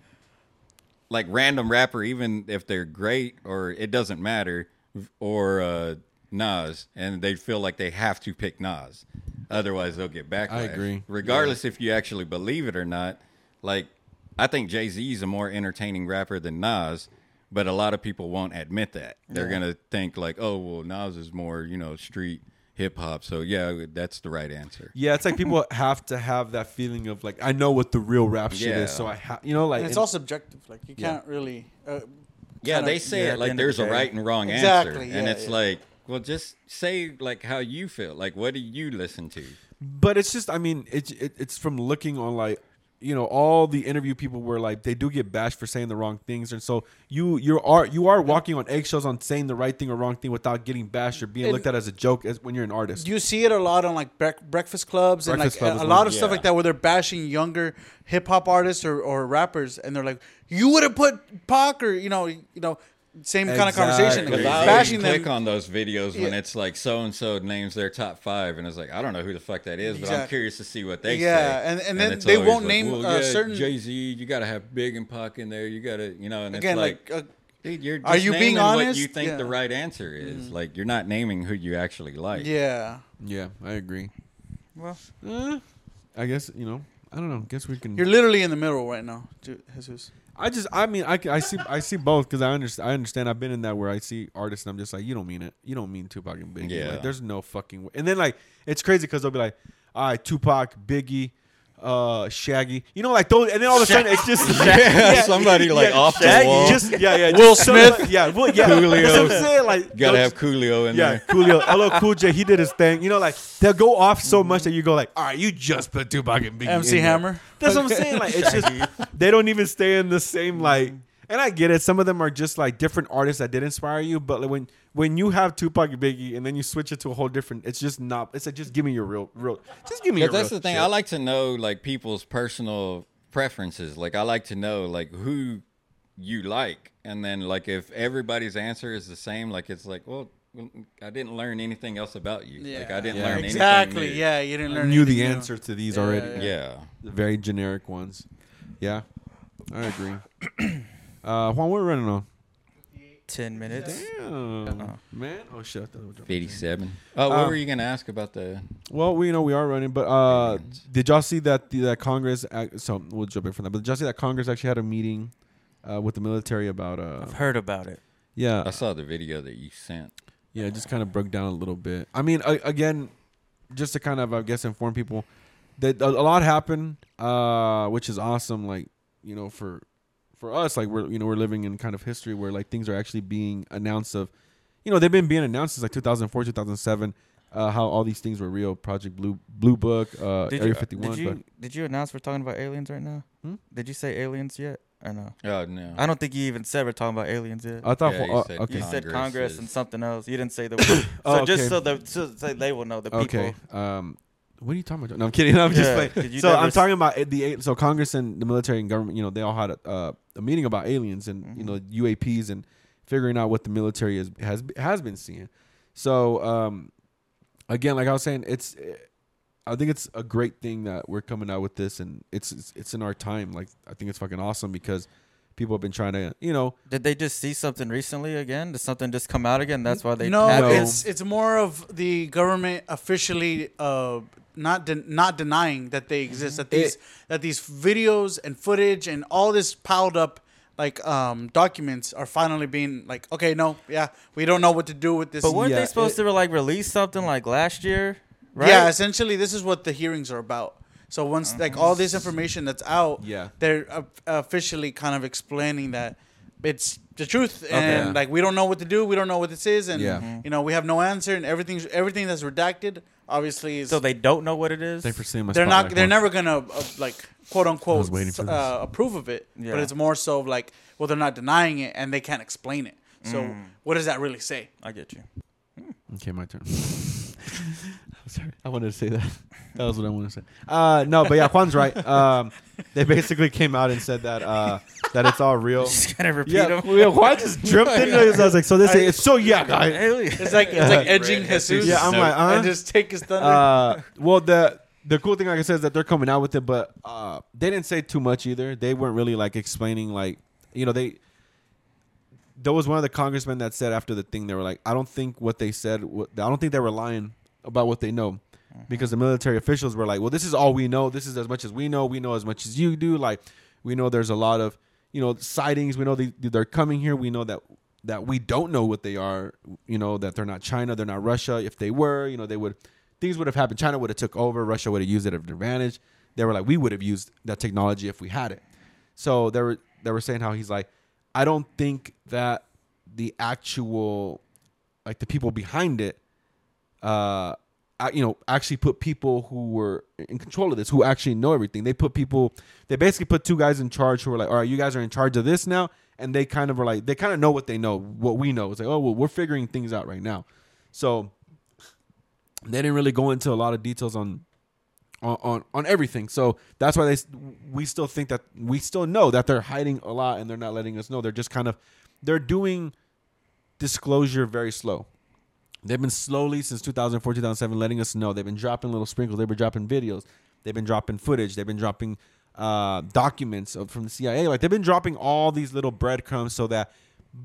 like random rapper, even if they're great, or it doesn't matter, or uh Nas, and they feel like they have to pick Nas, otherwise they'll get backlash.
I agree.
Regardless if you actually believe it or not. Like, I think Jay-Z is a more entertaining rapper than Nas, but a lot of people won't admit that. They're
Yeah.
gonna think like, oh well, Nas is more, you know, street hip hop. So yeah, that's the right answer.
Yeah, it's like people have to have that feeling of like I know what the real rap shit
Yeah.
is, so I have you know like
And it's
and-
all subjective. Like you
Yeah.
can't really. Uh,
Yeah,
kinda-
they say
yeah,
it
at the
like
end of
there's
the
a
day.
right and wrong
Exactly,
answer, and
yeah,
it's
yeah.
like, well, just say like how you feel. Like, what do you listen to?
But it's just, I mean, it, it it's from looking on like, you know, all the interview people were like they do get bashed for saying the wrong things, and so you you are you are walking on eggshells on saying the right thing or wrong thing without getting bashed or being
And-
looked at as a joke as when you're an artist.
You see it a lot on like brec- breakfast clubs
Breakfast
and
Club
like
is
a, a
one.
lot of stuff
Yeah.
like that where they're bashing younger hip hop artists or, or rappers, and they're like, "You would have put Pac," or you know, you know, same kind of
Exactly.
conversation,
Because
like,
I
bashing
always click
them.
on those videos when
Yeah.
it's like so and so names their top five, and it's like I don't know who the fuck that is, but I'm
Exactly.
curious to see what they
Yeah,
say.
and- and then
it's
they
always
won't
like,
name,
well,
uh,
yeah,
certain-
Jay Z. You got to have Big and Pac in there. You got to, you know, and
Again,
it's like,
like, uh,
dude, you're just
are you being
naming what
honest?
you think
Yeah.
the right answer is. Like, you're not naming who you actually like.
yeah,
yeah, I agree.
Well,
Eh, I guess you know, I don't know. Guess we can.
you're literally in the middle right now, Ju- Jesus.
I just, I mean, I, can- I see, I see both because I understand. I understand. I've been in that where I see artists and I'm just like, you don't mean it. You don't mean Tupac and Biggie.
Yeah.
Like, there's no fucking way. And then like, it's crazy because they'll be like, all right, Tupac, Biggie, uh, Shaggy. You know, like those, and then all of a sudden it's just
Yeah, somebody like off the
Shaggy,
wall.
Just yeah, yeah.
Will
just something
Smith.
like- yeah, Will, yeah.
Coolio.
That's what I'm saying. Like,
Gotta
those-
have Coolio in
yeah,
there.
Coolio, L L Cool J, he did his thing. You know, like they'll go off so much that you go like, all right, you just put Tupac and Biggie.
M C
in there.
Hammer.
That's what I'm saying. Like it's just they don't even stay in the same like. And I get it. Some of them are just like different artists that did inspire you. But like, when when you have Tupac and Biggie and then you switch it to a whole different, it's just not. It's like just give me your real, real. Just give me your.
Because that's
real
the thing.
shit.
I like to know like people's personal preferences. Like I like to know like who you like, and then like if everybody's answer is the same, like it's like, well, I didn't learn anything else about you. Like I didn't
Yeah.
learn
Exactly.
anything. new.
Yeah, you didn't
I
learn.
knew the
anything new.
answer to these
Yeah,
already.
yeah,
Yeah.
The very generic ones. Yeah, I agree. uh, Juan, we're running on.
ten minutes.
Damn, man. Oh shit. I thought it was-
fifty-seven. Oh, what
Um,
were you gonna ask about the?
Well, we know we are running, but uh, did y'all see that the, that Congress? ac- So we'll jump in from that. But did y'all see that Congress actually had a meeting uh, with the military about? Uh,
I've heard about it.
yeah,
I saw the video that you sent.
yeah, it just kind of broke down a little bit. I mean, a- again, just to kind of I guess inform people that a, a lot happened, uh, which is awesome. Like you know, for for us, like we're you know we're living in kind of history where like things are actually being announced of. You know, they've been being announced since like two thousand four, two thousand seven. Uh, how all these things were real. Project Blue, Blue Book, uh,
Did
Area
you,
fifty-one.
did you
but
did you announce we're talking about aliens right now?
Hmm?
Did you say aliens yet? Or no?
Oh no.
I don't think you even said we're talking about aliens yet.
I thought,
Yeah, you
uh,
said
okay,
You said
Congress
Congress
is-
and something else. You didn't say the. so
Oh,
just
okay.
so the so, so they will know the people.
okay. Um, what are you talking about? No, I'm kidding. I'm
Yeah,
just
'cause
playing.
you
So
never
I'm
s-
talking about the so Congress and the military and government. You know, they all had a, uh, a meeting about aliens and
Mm-hmm.
you know U A Ps and figuring out what the military is, has has been seeing. So um, again, like I was saying, it's. I think it's a great thing that we're coming out with this, and it's it's, it's in our time. Like I think it's fucking awesome because people have been trying to, you know,
Did they just see something recently again? Did something just come out again? That's why they
no,
had
No.
it?
it's it's more of the government officially uh, not de- not denying that they exist. That these
It-
that these videos and footage and all this piled up like um, documents are finally being like, okay, no, yeah, we don't know what to do with this.
But weren't
Yeah,
they supposed
it-
to like release something like last year? Right?
Yeah, essentially, this is what the hearings are about. So once like all this information that's out,
Yeah.
they're uh, officially kind of explaining that it's the truth, and
Okay.
like we don't know what to do, we don't know what this is, and
Yeah.
Mm-hmm.
you know we have no answer, and everything's everything that's redacted obviously is
So they don't know what it is.
thanks for seeing my.
they're not
spotlight,
they're
Juan.
never gonna uh, like quote unquote
I was waiting for this.
uh, approve of it,
Yeah.
but it's more so of like well they're not denying it and they can't explain it. So
Mm.
what does that really say?
I get you.
Okay, my turn. Sorry, I wanted to say that. That was what I wanted to say. Uh, no, but yeah, Juan's right. Um, they basically came out and said that uh, that it's all real.
Just gotta repeat
Yeah,
them.
well, Juan just jumped into it. I was like, so this is so yeah, guys.
It's like it's like edging
Red
Jesus.
Jesus.
Yeah, I'm like, uh,
and just take his thunder.
uh, well, the the cool thing, like I said, is that they're coming out with it, but uh, they didn't say too much either. They weren't really like explaining, like, you know, they. There was one of the congressmen that said after the thing, they were like, I don't think what they said, I don't think they were lying about what they know. Because the military officials were like, well, this is all we know. This is as much as we know. We know as much as you do. Like, we know there's a lot of, you know, sightings. We know they, they're coming here. We know that that we don't know what they are. You know, that they're not China. They're not Russia. If they were, you know, they would, things would have happened. China would have took over. Russia would have used it at advantage. They were like, we would have used that technology if we had it. So they were, they were saying how he's like, I don't think that the actual, like the people behind it, uh, you know, actually put people who were in control of this, who actually know everything. They put people, they basically put two guys in charge who were like, all right, you guys are in charge of this now. And they kind of were like, they kind of know what they know, what we know. It's like, oh, well, we're figuring things out right now. So they didn't really go into a lot of details on, on, on, on everything. So that's why they, we still think that, we still know that they're hiding a lot and they're not letting us know. They're just kind of, they're doing disclosure very slow. They've been slowly since two thousand four, two thousand seven letting us know. They've been dropping little sprinkles. They've been dropping videos. They've been dropping footage. They've been dropping uh, documents of, from the C I A. Like, they've been dropping all these little breadcrumbs so that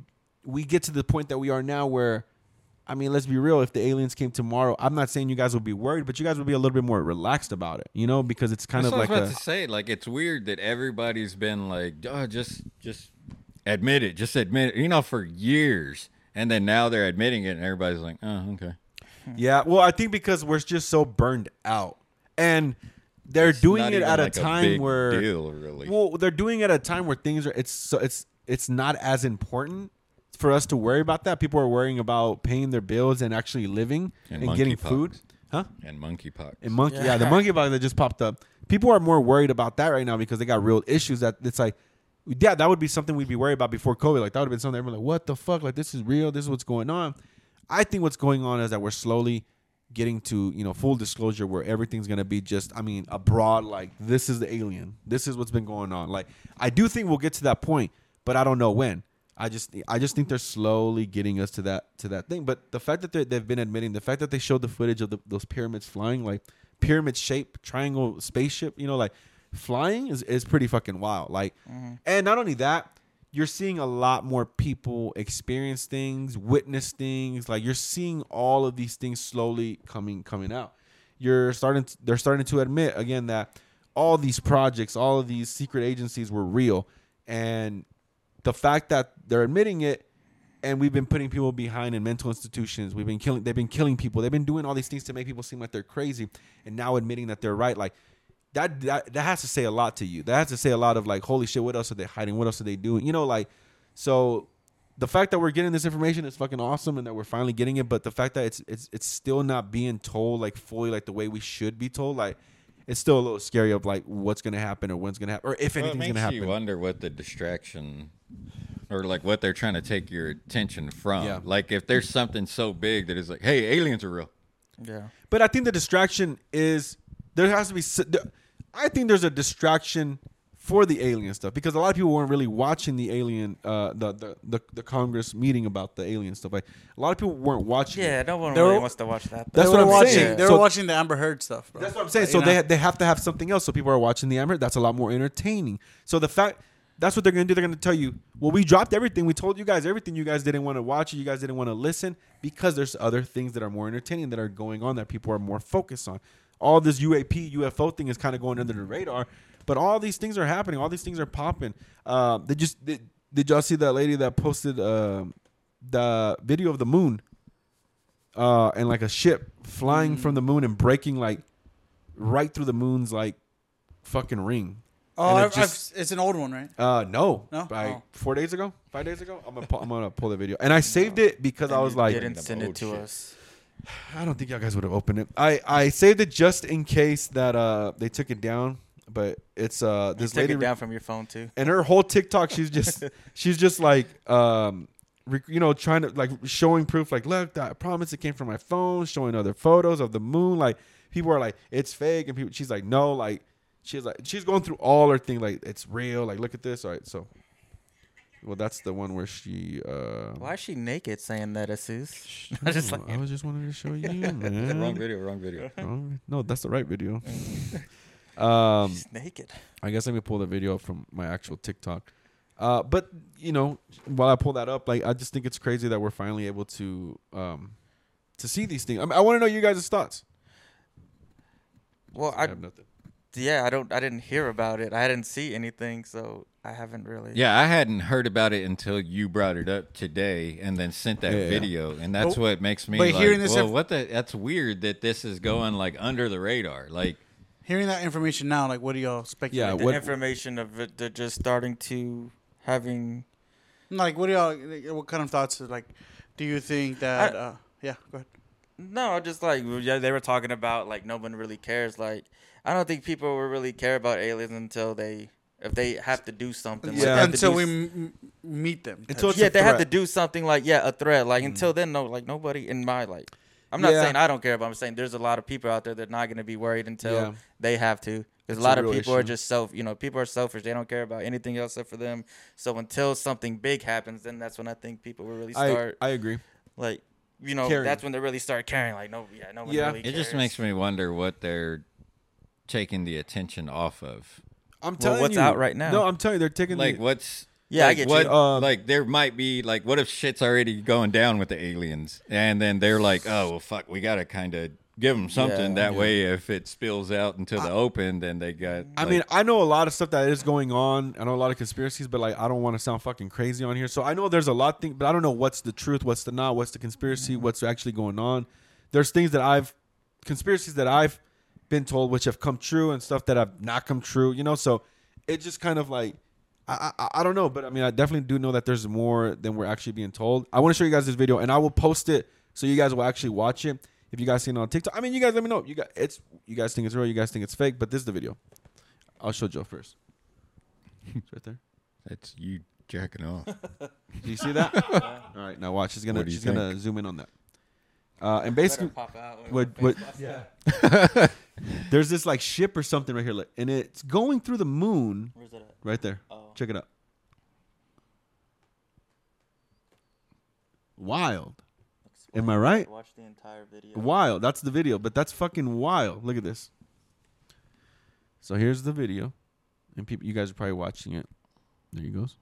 we get to the point that we are now where, I mean, let's be real. If the aliens came tomorrow, I'm not saying you guys will be worried, but you guys will be a little bit more relaxed about it, you know, because it's kind
That's
of
what
like
I was
a...
about to say. Like, it's weird that everybody's been like, oh, just, just admit it. Just admit it. You know, for years. And then now they're admitting it and everybody's like, oh, okay.
Yeah, well, I think because we're just so burned out, and they're
It's
doing
not
it
even
at
like
a
a
time
big
where,
deal, really.
well, they're doing it at a time where things are it's so it's it's not as important for us to worry about that. People are worrying about paying their bills and actually living and,
And
getting
monkeypox.
food, huh?
And monkeypox.
And monkey, yeah,
Yeah.
the monkeypox that just popped up. People are more worried about that right now because they got real issues. That it's like, yeah, that would be something we'd be worried about before COVID. Like, that would have been something everyone like, what the fuck? Like, this is real. This is what's going on. I think what's going on is that we're slowly getting to, you know, full disclosure where everything's going to be just, I mean, a broad, like, this is the alien. This is what's been going on. Like, I do think we'll get to that point, but I don't know when. I just I just think they're slowly getting us to that to that thing. But the fact that they're- they've been admitting, the fact that they showed the footage of the, those pyramids flying, like pyramid shaped triangle spaceship, you know, like flying is, is pretty fucking wild. Like, and not only that, you're seeing a lot more people experience things, witness things. Like, you're seeing all of these things slowly coming coming out. You're starting to, they're starting to admit again that all these projects, all of these secret agencies were real. And the fact that they're admitting it, and we've been putting people behind in mental institutions, we've been killing, they've been killing people, they've been doing all these things to make people seem like they're crazy, and now admitting that they're right, like that, that, that has to say a lot to you. That has to say a lot of like, holy shit, what else are they hiding? What else are they doing? You know, like, so the fact that we're getting this information is fucking awesome, and that we're finally getting it. But the fact that it's it's it's still not being told like fully, like the way we should be told, like it's still a little scary of like what's gonna happen or when's gonna happen or if
Well,
anything's
it
gonna
makes
happen.
you wonder what the distraction or like what they're trying to take your attention from.
Yeah.
Like, if there's something so big that is like, hey, aliens are real.
Yeah.
But I think the distraction is there has to be. s- there- I think there's a distraction for the alien stuff because a lot of people weren't really watching the alien, uh, the, the the the Congress meeting about the alien stuff. Like, a lot of people weren't watching.
Yeah,
it.
no one
They
really
were-
wants to watch that.
That's
they
what
were
I'm
watching,
saying.
They were
So-
watching the Amber Heard stuff, bro.
That's what I'm saying.
You
So
know?
they they have to have something else. So people are watching the Amber. That's a lot more entertaining. So the fact that's what they're gonna do. They're gonna tell you, well, we dropped everything. We told you guys everything. You guys didn't want to watch it. You guys didn't want to listen because there's other things that are more entertaining that are going on that people are more focused on. All this U A P, U F O thing is kind of going under the radar, but all these things are happening. All these things are popping. Uh, they just did, did y'all see that lady that posted uh, the video of the moon uh, and like a ship flying
Mm.
from the moon and breaking like right through the moon's like fucking ring?
Oh,
And it
I've,
just-
I've, it's an old one, right?
Uh, no,
No?
Like
Oh.
four days ago, five days ago. I'm gonna pull, I'm gonna pull the video, and I saved it because I
And
was
you
like,
didn't
the
send
old
it to
shit.
us.
I don't think y'all guys would have opened it. I, I saved it just in case that uh they took it down, but it's uh
You
this
took
lady
it down from your phone too.
and her whole TikTok, she's just she's just like um rec- you know, trying to like showing proof, like, look, I promise it came from my phone, showing other photos of the moon. Like, people are like, it's fake, and people, she's like, no, like, she's like, she's going through all her thing, like, it's real. Like, look at this. All right, so, well, that's the one where she. Uh,
Why is she naked saying that, Asus? I just like
I was just wanting to show you, man.
Wrong video. Wrong video.
Wrong- No, that's the right video. um,
she's naked.
I guess let me pull the video up from my actual TikTok. Uh, but you know, while I pull that up, like I just think it's crazy that we're finally able to um, to see these things. I, mean, I want to know you guys' thoughts.
Well,
I
I
have nothing.
yeah, I don't, I didn't hear about it. I didn't see anything, so I haven't really.
Yeah, I hadn't heard about it until you brought it up today, and then sent that
Yeah, yeah.
video, and that's
But-
what makes me
but
like,
hearing this
well,
inf-
what the? That's weird that this is going like under the radar. Like,
Hearing that information now, like, what do y'all speculate?
Yeah,
the
what-
information of it, they're just starting to having.
Like, what do y'all? What kind of thoughts? Like, do you think that?
I-
uh, yeah, go ahead.
No, just like yeah, they were talking about like no one really cares. Like I don't think people will really care about aliens until they if they have to do something. Like,
Yeah.
they have to
Until
do
we
s-
m- m- meet them.
Until it's
yeah,
a
they have to
threat.
do something like yeah, a threat. Like
Mm.
until then, no, like nobody in my like. I'm not
Yeah.
saying I don't care, but I'm saying there's a lot of people out there that are not going to be worried until
Yeah.
they have to. Because
It's
a lot
a
of
real
people are
issue.
just self, you know, people are selfish. They don't care about anything else except for them. So until something big happens, then that's when I think people will really
I
start,
I agree.
like, you know,
Caring.
that's when they really start caring. Like, no, yeah, no one
Yeah.
really
it
cares.
just makes me wonder what they're taking the attention off of.
I'm
Well,
telling
what's
you.
out right now?
No, I'm telling you, they're taking
Like,
the,
what's
Yeah, I
like,
get
what,
you.
Um,
like, there might be like, what if shit's already going down with the aliens, and then they're like, oh well, fuck, we gotta kind of give them something.
Yeah.
that way, if it spills out into the open, then they got.
I
like-
mean, I know a lot of stuff that is going on. I know a lot of conspiracies, but like, I don't want to sound fucking crazy on here. So I know there's a lot of things, but I don't know what's the truth, what's the not, what's the conspiracy, what's actually going on. There's things that I've, conspiracies that I've been told which have come true, and stuff that have not come true. You know, so it just kind of like, I, I I don't know, but I mean, I definitely do know that there's more than we're actually being told. I want to show you guys this video, and I will post it so you guys will actually watch it. If you guys seen it on TikTok, I mean, you guys let me know. You guys, it's you guys think it's real, you guys think it's fake, but this is the video. I'll show Joe first. It's right there.
that's you jacking off.
Do you see that? All right, now watch. She's gonna
What do you
she's gonna zoom in on that. Uh, and basically,
pop out.
what what? Yeah. There's this like ship or something right here, like, and it's going through the moon
Where's it at?
right there.
Oh.
Check it out. Wild. Am I right?
Watch the entire video.
Wild. That's the video, but that's fucking wild. Look at this. So here's the video, and people, you guys are probably watching it. There he goes.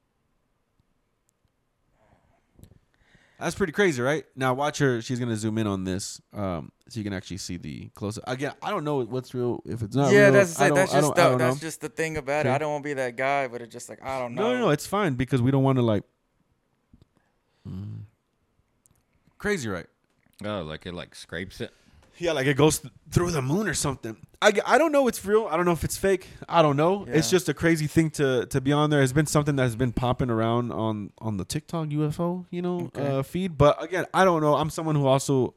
That's pretty crazy, right? Now watch her. She's gonna zoom in on this, um, so you can actually see the close up. Again, I don't know what's real if it's not.
yeah,
real.
that's
I
it.
don't-
That's
I
just
don't- I
the,
don't
that's
know.
just the thing about it.
Okay.
I don't want to be that guy, but it's just like I don't know.
No, no, no. It's fine because we don't want to like. Mm. Crazy, right?
Oh, like it like scrapes it.
Yeah, like it goes th- through the moon or something. I, I don't know if it's real. I don't know if it's fake. I don't know. It's
Yeah.
just a crazy thing to to be on there. It's been something that's been popping around on on the TikTok U F O, you know,
Okay.
uh, feed. But again, I don't know. I'm someone who also,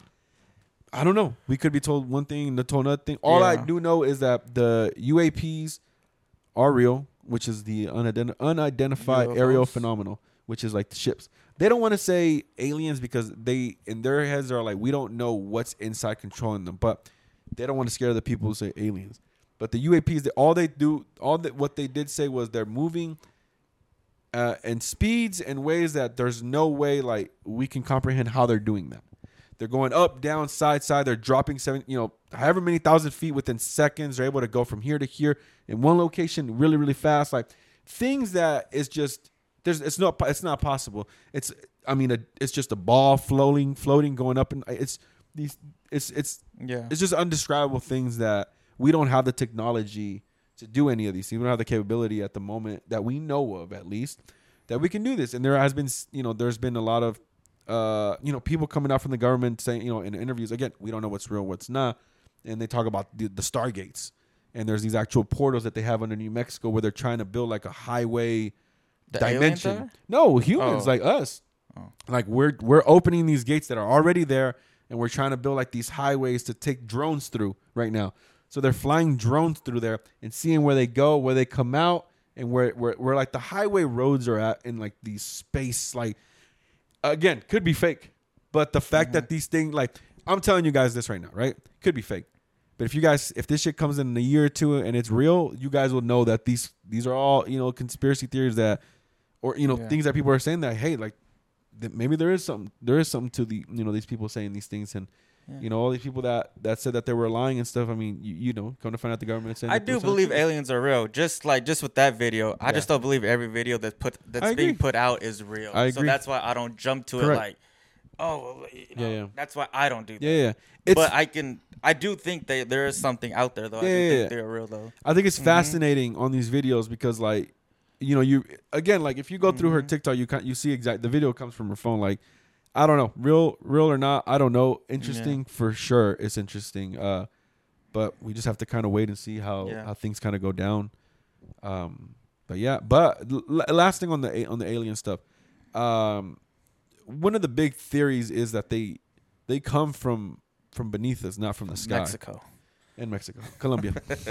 I don't know. We could be told one thing and told another thing. All I
Yeah.
do know is that the U A Ps are real, which is the unident- unidentified
U F Os?
aerial phenomenal, which is like the ships. They don't want to say aliens because they, in their heads, are like, we don't know what's inside controlling them. But they don't want to scare the people who say aliens. But the U A Ps, they, all they do, all that what they did say was they're moving uh, in speeds and ways that there's no way like we can comprehend how they're doing that. They're going up, down, side, side. They're dropping seven, you know, however many thousand feet within seconds. They're able to go from here to here in one location really, really fast. Like things that is just there's it's not it's not possible. It's I mean a, it's just a ball floating, floating, going up, and it's these it's it's
Yeah.
it's just undescribable things that we don't have the technology to do any of these things. We don't have the capability at the moment that we know of, at least, that we can do this. And there has been, you know, there's been a lot of, uh, you know, people coming out from the government saying, you know, in interviews, again, we don't know what's real, what's not. And they talk about the, the Stargates. And there's these actual portals that they have under New Mexico where they're trying to build like a highway
The aliens
dimension.
are?
No, humans
Oh.
like us.
Oh.
Like we're we're opening these gates that are already there, and we're trying to build like these highways to take drones through right now. So they're flying drones through there and seeing where they go, where they come out, and where where, where like the highway roads are at in like these space like again, could be fake. But the fact
Mm-hmm.
that these things, like, I'm telling you guys this right now, right? Could be fake. But if you guys, if this shit comes in a year or two and it's real, you guys will know that these these are all, you know, conspiracy theories that, or, you know,
Yeah.
things that people are saying that, hey, like, that maybe there is something, there is something to the, you know, these people saying these things. And,
Yeah.
you know, all these people that, that said that they were lying and stuff. I mean, you, you know, come to find out the government saying
I
that
do
they're telling
believe
the truth.
aliens are real. Just like just with that video, I
Yeah.
just don't believe every video that's put
I
that's
agree.
being put out is real.
I
So
agree.
that's why I don't jump to
Correct.
it like, oh, well, you know,
Yeah, yeah.
that's why I don't do that.
Yeah, yeah. It's,
But I can, I do think that there is something out there though. I
Yeah,
do
yeah,
think
yeah.
they're real though.
I think it's
Mhm.
fascinating on these videos because, like, you know, you again, like, if you go through her
Mhm.
TikTok, you can you see exact the video comes from her phone. Like, I don't know, real, real or not, I don't know. Interesting for sure. It's interesting. Uh, but we just have to kind of wait and see how
Yeah.
how things kind of go down. Um, but yeah, but l- last thing on the a- on the alien stuff, um, one of the big theories is that they they come from from beneath us, not from the sky.
Mexico.
In Mexico, Colombia.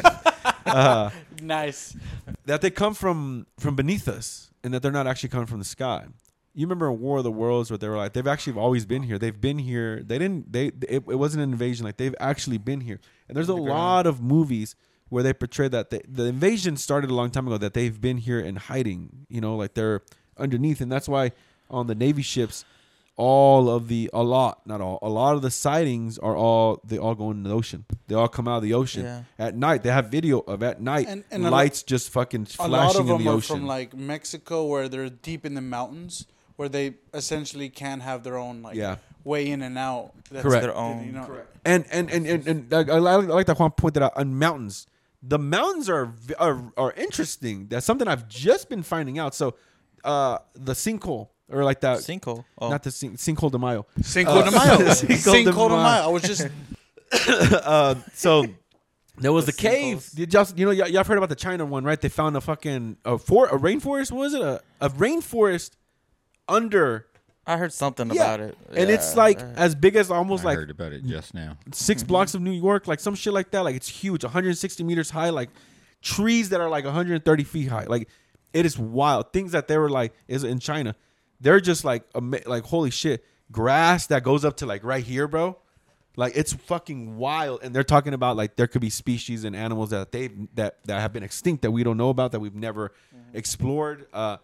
uh,
Nice.
that they come from from beneath us and that they're not actually coming from the sky. You remember in War of the Worlds where they were like, they've actually always been here. They've been here. They didn't. They it, it wasn't an invasion. Like, they've actually been here. And there's a
The ground.
lot of movies where they portray that they, the invasion started a long time ago. That they've been here and hiding. You know, like they're underneath, and that's why on the Navy ships, all of the a lot, not all, a lot of the sightings are all they all go into the ocean. They all come out of the ocean
Yeah.
at night. They have video of at night
And- and a
lights just fucking
A lot
flashing
of
in
them
the
are
ocean.
from like Mexico, where they're deep in the mountains, where they essentially can have their own like
Yeah.
way in and out. That's
Correct.
Their own.
You know,
And and and and, and I, I like that Juan pointed out on mountains. The mountains are v- are are interesting. That's something I've just been finding out. So, uh, the sinkhole or like that,
Sinkhole. Oh.
not the sink, sinkhole de Mayo.
Cinco
Uh,
de Mayo.
Cinco
Cinco
de
de
Mayo.
Mayo. I was just
uh, so there was
The
the cave.
sinkholes.
Did y'all, you know, y'all, y'all have heard about the China one, right? They found a fucking a for a rainforest. What was it? A, a rainforest under,
I heard something
yeah,
about it.
and it's
Yeah.
like
Uh,
as big as almost
I
like
heard about it just now.
6 blocks of New York, like some shit like that. Like, it's huge, one hundred sixty meters high, like trees that are like one hundred thirty feet high. Like, it is wild. Things that they were like is in China, they're just like ama- like holy shit, grass that goes up to like right here, bro. Like, it's fucking wild. And they're talking about like there could be species and animals that they that that have been extinct that we don't know about, that we've never explored. Uh,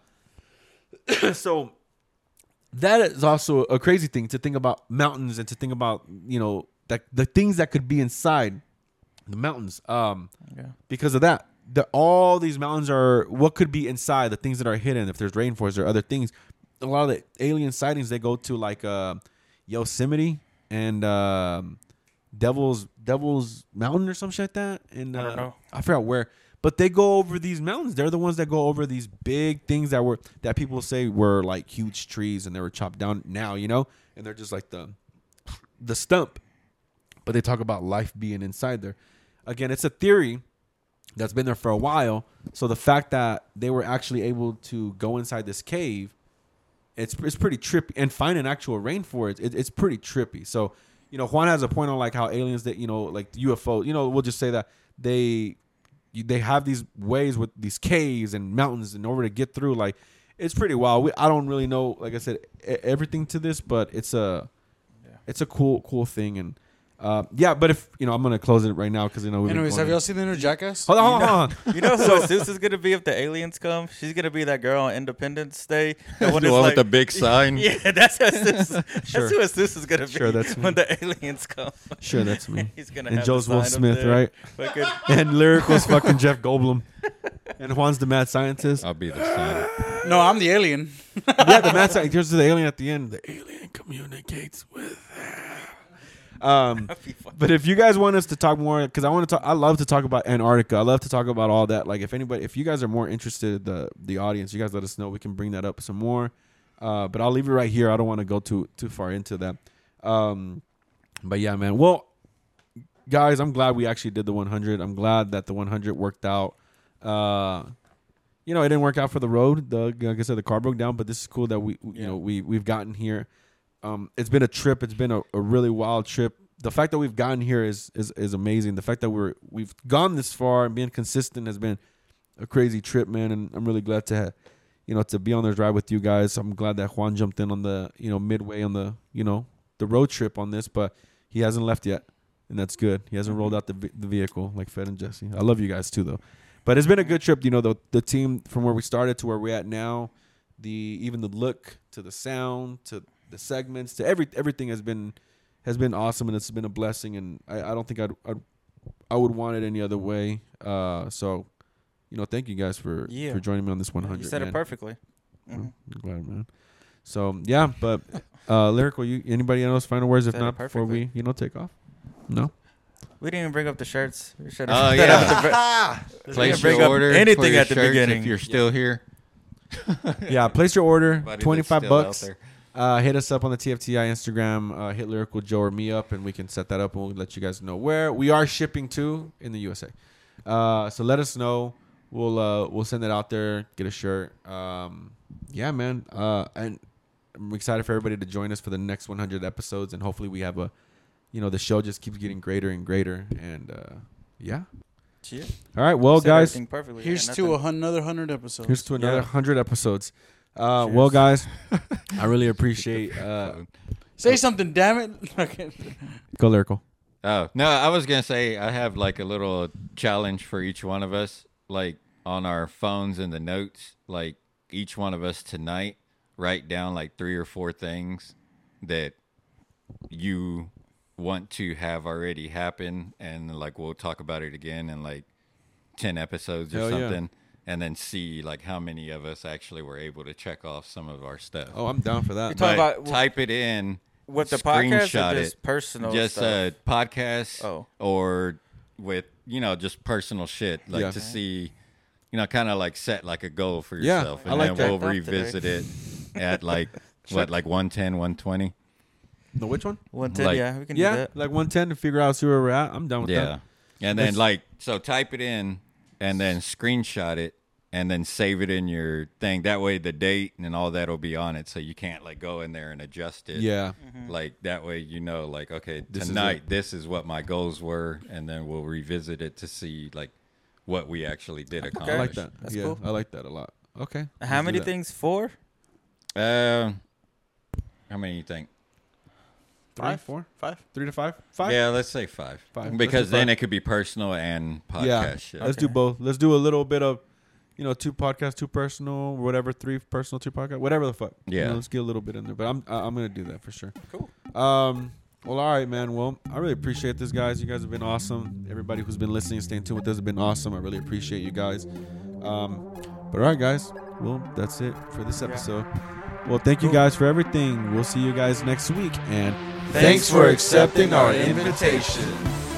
so that is also a crazy thing to think about mountains and to think about, you know, that the things that could be inside the mountains. Um,
Yeah.
because of that, the, all these mountains are what could be inside, the things that are hidden. If there's rainforests or other things, a lot of the alien sightings, they go to like uh, Yosemite and um, Devil's Devil's Mountain or some shit like that. And
I don't
uh,
know.
I forgot where. But they go over these mountains. They're the ones that go over these big things that were that people say were like huge trees and they were chopped down now, you know? And they're just like the the stump. But they talk about life being inside there. Again, it's a theory that's been there for a while. So the fact that they were actually able to go inside this cave, it's it's pretty trippy. And find an actual rainforest, it, it's pretty trippy. So, you know, Juan has a point on like how aliens that, you know, like U F O, you know, we'll just say that they you- they have these ways with these caves and mountains in order to get through. Like, it's pretty wild. We, I don't really know, like I said, e- everything to this, but it's a
Yeah.
it's a cool cool thing. And uh, yeah, but if you know, I'm gonna close it right now because you know. we've been
Anyways,
going
have
in-
y'all seen the new Jackass?
Hold on, hold on, hold on.
You know who Zeus is gonna be if the aliens come? She's gonna be that girl on Independence Day. The
The
one
one
that's
with the
like-
big sign.
Yeah, that's who Zeus. That's
Sure.
who Zeus is gonna be.
Sure, that's me.
when the aliens come.
Sure, that's me.
He's gonna
And
have
Joe's
the
Will
sign up
Smith,
there.
right?
Fucking-
And Lyrical's fucking Jeff Goldblum. And Juan's the mad scientist.
I'll be the sign.
No, I'm the alien.
Yeah, the mad scientist. Here's the alien at the end. The alien communicates with them. Um,
That'd be fun.
but if you guys want us to talk more, because I want to talk, I love to talk about Antarctica. I love to talk about all that. Like, if anybody, if you guys are more interested, the the audience, you guys let us know. We can bring that up some more. Uh, but I'll leave it right here. I don't want to go too too far into that. Um, but yeah, man. Well, guys, I'm glad we actually did the one hundred. I'm glad that the one hundred worked out. Uh, you know, it didn't work out for the road. The like I said, the car broke down. But this is cool that we, you
Yeah.
know, we we've gotten here. Um, it's been a trip. It's been a, a really wild trip. The fact that we've gotten here is, is is amazing. The fact that we're we've gone this far and being consistent has been a crazy trip, man. And I'm really glad to have, you you know, to be on this ride with you guys. I'm glad that Juan jumped in on the, you know, midway on the, you know, the road trip on this, but he hasn't left yet, and that's good. He hasn't rolled out the the vehicle like Fed and Jesse. I love you guys too, though. But it's been a good trip. You know, the the team from where we started to where we're at now, the even the look to the sound to the segments to every everything has been has been awesome, and it's been a blessing. And I, I don't think I'd, I'd I would want it any other way. Uh, so, you know, thank you guys for
Yeah.
for joining me on this one hundred.
You said
man.
it perfectly.
Mm-hmm. I'm glad, man. So yeah, but uh, lyrical. You anybody else final words? If
Said it
not, before
perfectly.
we you know take off. No.
We didn't even bring up the shirts. We should
Oh,
have
yeah. Place
bring
your
up
order
anything
for your
at the
shirts
beginning.
if you're still here.
Yeah, place your order.
Everybody that's
Twenty five
still out
bucks.
there.
Uh, hit us up on the T F T I Instagram. Uh, hit Lyrical Joe or me up, and we can set that up, and we'll let you guys know where we are shipping to in the U S A. Uh, so let us know. We'll uh, we'll send it out there. Get a shirt. Um, yeah, man. Uh, and I'm excited for everybody to join us for the next one hundred episodes, and hopefully we have a, you know, the show just keeps getting greater and greater, and uh, yeah.
Cheer.
All right, well,
Said
guys.
everything perfectly.
Here's
Yeah,
to
nothing.
a hun- another hundred episodes.
Here's to another
Yeah.
hundred episodes. Uh,
Cheers.
well, guys, I really appreciate. Uh,
Say something, damn it. Okay.
go lyrical.
Oh, no, I was going to say I have like a little challenge for each one of us, like on our phones and the notes, like each one of us tonight, write down like three or four things that you want to have already happen. And like we'll talk about it again in like ten episodes or
Hell yeah.
something. And then see like how many of us actually were able to check off some of our stuff.
Oh, I'm down for
You
that.
talk
But
about-
type it in.
With the podcast
screenshot
or just
it.
personal
Just
stuff?
a podcast
Oh.
or with, you know, just personal shit. Like
Yeah.
to see, you know, kind of like set like a goal for
Yeah,
yourself.
I
And
like
then
that.
we'll
Check that
revisit it at like, what, like one ten, one twenty?
No, which one?
one ten,
like-
yeah, we can do
Yeah,
that.
like one ten to figure out see where we're at. I'm done with
Yeah.
that.
And then
Let's-
like, so type it in and then screenshot it and then save it in your thing. That way the date and all that will be on it. So you can't like go in there and adjust it.
Yeah.
Like that way, you know, like, okay,
This is
tonight,
it.
this is what my goals were. And then we'll revisit it to see like what we actually did accomplish.
I like that.
That's
yeah,
cool.
I like that a lot. Okay.
How
let's do
many
that.
things? Four?
Uh, how many you think?
Three,
Five?
four,
Five.
three to five, five.
Yeah, let's say five.
Five.
Because
Let's do
then
five.
it could be personal and podcast
yeah.
shit.
Let's do
Okay.
both. Let's do a little bit of, you know, two podcasts, two personal, whatever, three personal, two podcast, whatever the fuck. You
Yeah.
know, let's get a little bit in there, but I'm I- I'm gonna do that for sure.
Cool.
Um. Well, all right, man. Well, I really appreciate this, guys. You guys have been awesome. Everybody who's been listening, staying tuned with us, has been awesome. I really appreciate you guys. Um. But all right, guys. Well, that's it for this episode. Well, thank you guys for everything. We'll see you guys next week, and
Thanks for accepting our invitation.